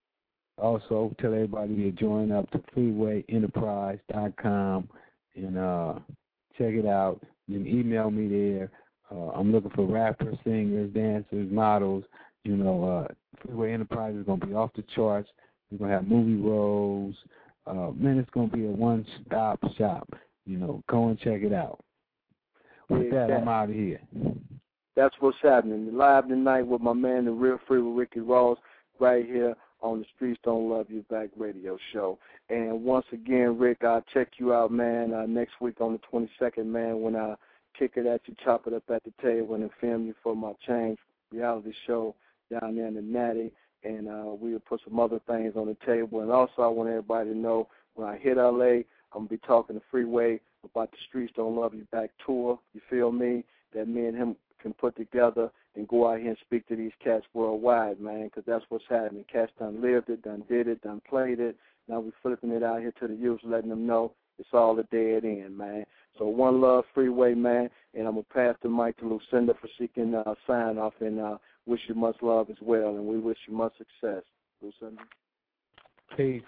Also, tell everybody to join up to freeway enterprise dot com and uh, check it out. You can email me there. Uh, I'm looking for rappers, singers, dancers, models. You know, uh, Freeway Enterprise is going to be off the charts. We're going to have movie roles. Uh, man, it's going to be a one-stop shop. You know, go and check it out. With yeah, that, I'm out of here. That's what's happening. Live tonight with my man, the real Freeway Ricky Ross, right here on the Streets Don't Love You Back radio show. And once again, Rick, I'll check you out, man, uh, next week on the twenty-second, man, when I kick it at you, chop it up at the table, and film you for my Change reality show down there in the Natty. And uh, we'll put some other things on the table. And also, I want everybody to know when I hit L A, I'm going to be talking to Freeway about the Streets Don't Love You Back tour. You feel me? That me and him can put together and go out here and speak to these cats worldwide, man, because that's what's happening. Cats done lived it, done did it, done played it. Now we're flipping it out here to the youth, letting them know it's all a dead end, man. So one love, Freeway, man, and I'm going to pass the mic to Lucinda for she can uh, sign off and uh, wish you much love as well, and we wish you much success. Lucinda. Peace.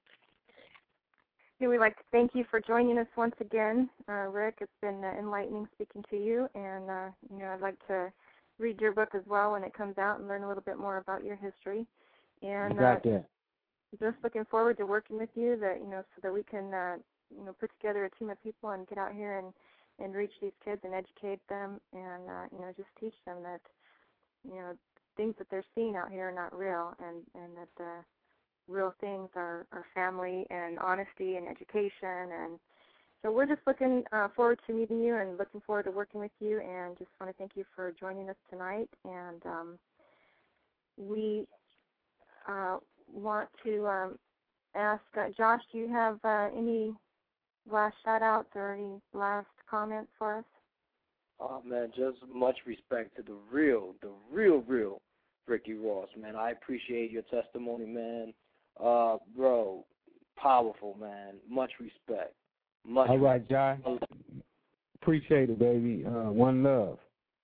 We'd like to thank you for joining us once again, uh, Rick. It's been uh, enlightening speaking to you, and uh, you know I'd like to read your book as well when it comes out and learn a little bit more about your history. And you got uh, that. Just looking forward to working with you, that you know, so that we can uh, you know put together a team of people and get out here and, and reach these kids and educate them, and uh, you know just teach them that you know things that they're seeing out here are not real, and and that the real things are, are family and honesty and education. And so we're just looking uh, forward to meeting you and looking forward to working with you, and just want to thank you for joining us tonight. And um, we uh, want to um, ask, uh, Josh, do you have uh, any last shout-outs or any last comments for us? Oh, man, just much respect to the real, the real, real Ricky Ross, man. I appreciate your testimony, man. Uh, bro, powerful, man. Much respect. Much All right, Josh. Appreciate it, baby. Uh, one love.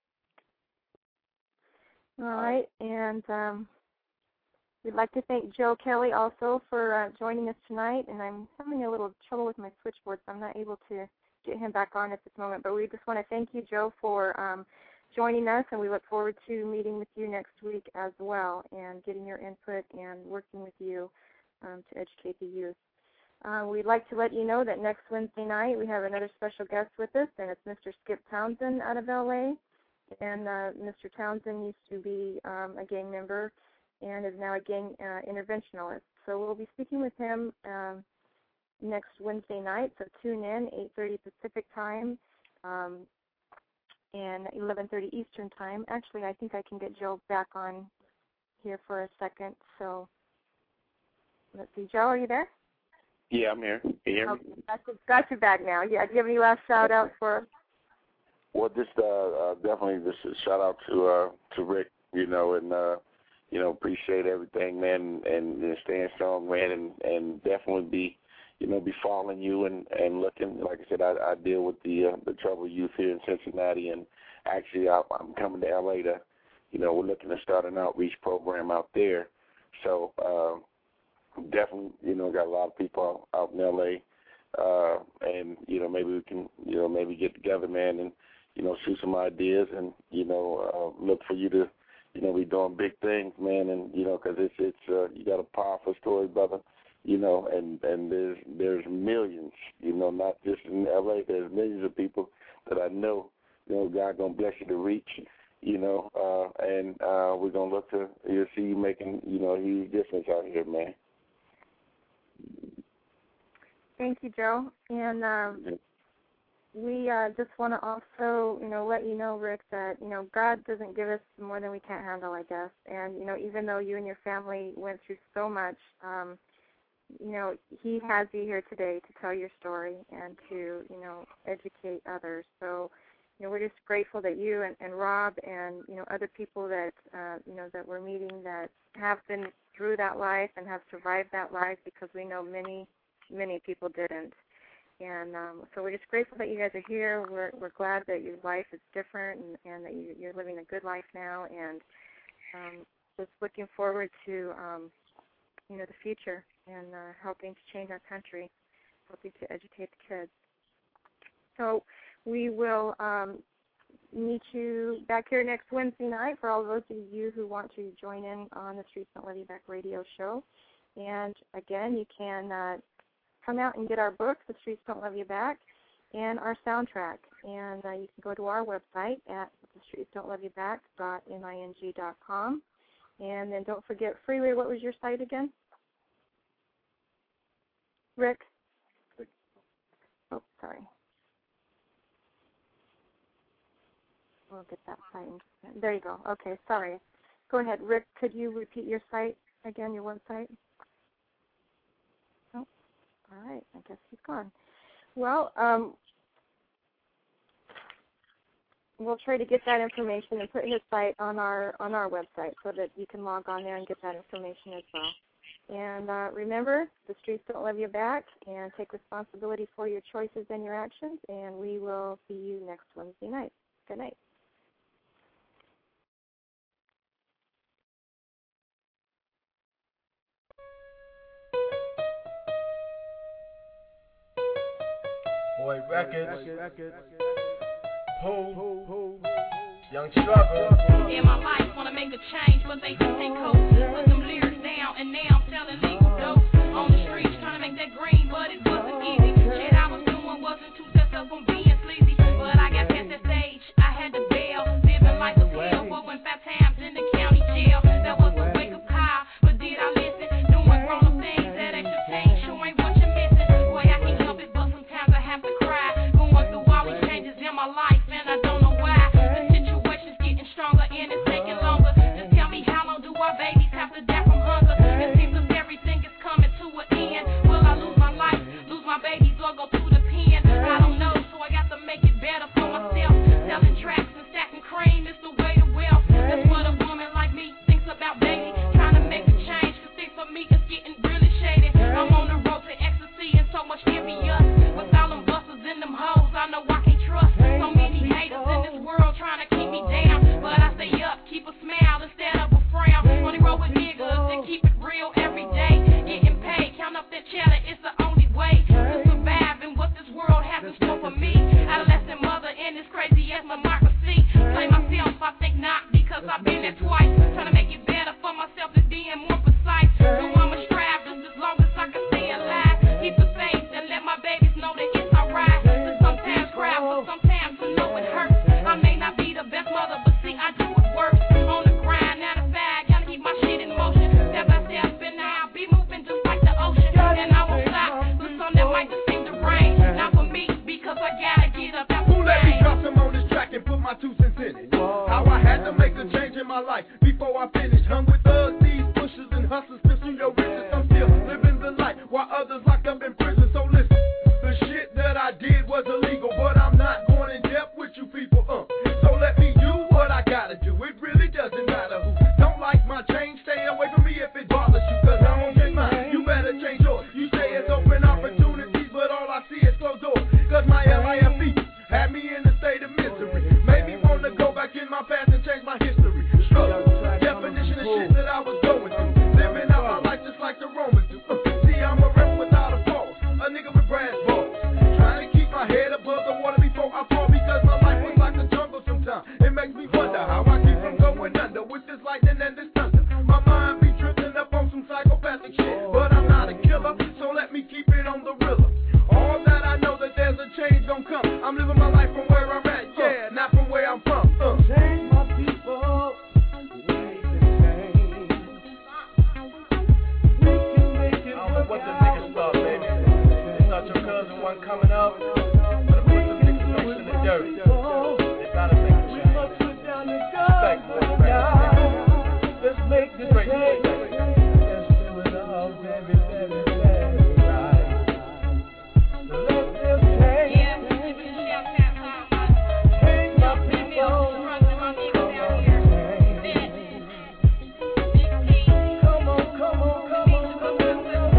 All right, and um, we'd like to thank Joe Kelly also for uh, joining us tonight. And I'm having a little trouble with my switchboard, so I'm not able to get him back on at this moment. But we just want to thank you, Joe, for um, joining us, and we look forward to meeting with you next week as well and getting your input and working with you um, to educate the youth. Uh, we'd like to let you know that next Wednesday night we have another special guest with us, and it's Mister Skip Townsend out of L A. And uh, Mister Townsend used to be um, a gang member and is now a gang uh, interventionalist. So we'll be speaking with him um, next Wednesday night, so tune in, eight thirty Pacific time. Um, and eleven thirty Eastern time. Actually, I think I can get Joe back on here for a second. So let's see. Joe, are you there? Yeah, I'm here. Can you hear me? Okay, got, you, got you back now. Yeah. Do you have any last shout-outs for us? Well, just uh, uh, definitely just a shout-out to uh, to Rick, you know, and, uh, you know, appreciate everything, man, and, and staying strong, man, and, and definitely be, you know, be following you and, and looking. Like I said, I, I deal with the uh, the troubled youth here in Cincinnati, and actually I, I'm coming to L A to, you know, we're looking to start an outreach program out there. So uh, definitely, you know, got a lot of people out, out in L A uh, and you know maybe we can you know maybe get together, man, and you know shoot some ideas, and you know uh, look for you to you know be doing big things, man, and you know because it's it's uh, you got a powerful story, brother. You know, and, and there's there's millions, you know, not just in L A. There's millions of people that I know, you know, God gonna bless you to reach, you know, uh, and uh, we're gonna look to you see you making, you know, a huge difference out here, man. Thank you, Joe. And um, yeah. we uh, just want to also, you know, let you know, Rick, that you know God doesn't give us more than we can't handle, I guess. And you know, even though you and your family went through so much. Um, You know, he has you here today to tell your story and to, you know, educate others. So, you know, we're just grateful that you and, and Rob and, you know, other people that, uh, you know, that we're meeting that have been through that life and have survived that life, because we know many, many people didn't. And um, so we're just grateful that you guys are here. We're we're glad that your life is different and, and that you, you're living a good life now, and um, just looking forward to, um, you know, the future and uh, helping to change our country, helping to educate the kids. So we will um, meet you back here next Wednesday night for all those of you who want to join in on the Streets Don't Love You Back radio show. And again, you can uh, come out and get our book, The Streets Don't Love You Back, and our soundtrack. And uh, you can go to our website at the streets don't love you back dot ning dot com. And then don't forget, Freeway, what was your site again? Rick? Oh, sorry. We'll get that site. There you go. Okay, sorry. Go ahead. Rick, could you repeat your site again, your website? Oh, all right. I guess he's gone. Well, um, we'll try to get that information and put his site on our on our website so that you can log on there and get that information as well. And uh, remember, the streets don't love you back, and take responsibility for your choices and your actions, and we will see you next Wednesday night. Good night. Boy Records, Pooh, Young Struggle. In my life, wanna make a change, but they just ain't cold. Put them lyrics down, and now I'm selling legal dope. On the streets, trying to make that green, but it wasn't easy. Shit I was doing wasn't too set up from being sleazy. But I got past that stage, I had to bail. Living life was hell, but went five times in the county jail. That was a wake-up call, but did I listen? Doing grown-up things, that extra change sure ain't what you're missing. Boy, I can't help it, but sometimes I have to cry. Going through all these changes in my life, and I don't know why. The situation's getting stronger, and it's taking longer. Just tell me, how long do our babies have to die from hunger? It seems like everything is coming to an end. Will I lose my life, lose my babies, or go to the pen? I don't know, so I got to make it better for myself. Selling tracks and stacking cream is the way to wealth. That's what a woman like me thinks about daily. Trying to make a change, cause things for me is getting really shady. I'm on the road to ecstasy and so much envious. With all them busters and them hoes, I know I can't trust. So many haters in this world trying to keep me down. But I stay up, keep a smile instead of a frown. Only roll with niggas that keep it real every day. Getting paid, count up that cheddar, it's the only way to survive in what this world has in store for me. Adolescent mother in this crazy ass democracy. Play myself, I think not, because I've been there twice. Trying to make it better for myself is being more precise. So I'ma strive just as long as I can stay alive. Keep the faith and let my babies know that it's alright. To sometimes cry, but sometimes to know it hurts. I may not be the best mother, but see, I do it work. On the grind, nine to five, gotta keep my shit in motion. Step by step, and I'll be moving just like the ocean. And I won't stop, but some that might just seem to rain. Not for me, because I gotta get up out the Who let me rain. drop some on this track and put my two cents in it? How I had to make a change in my life before I finished. Hung with thugs, thieves, pushers, and hustlers, pursue your riches. I'm still living the life while others locked up in prison. So listen, the shit that grass balls. Trying to keep my head above the water before I fall, because my life was like a jungle sometimes. It makes me wonder how I keep from going under with this lightning and this thunder. My mind be drifting up on some psychopathic shit, but I'm not a killer, so let me keep it on the rilla. All that I know that there's a change gon' come. I'm living my life from where I'm at, yeah, not from where I'm from. Uh. Change my people. What the niggas thought, baby. They thought your cousin wasn't coming up. But put the niggas face in the dirt. They gotta make a change. Respect for it. Let's make the change. Let's do it all very, very, very right. Let them change. Change my people. Come on, come on, come on, come on.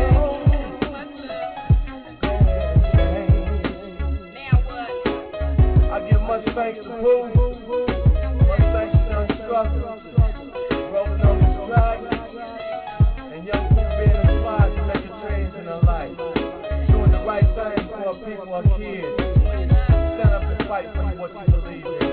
Much thanks to Pooh, much thanks to Young Struggle, rolling on this track, and young people being inspired to make a change in their life, doing the right thing for people or kids. Stand up and fight for what you believe in.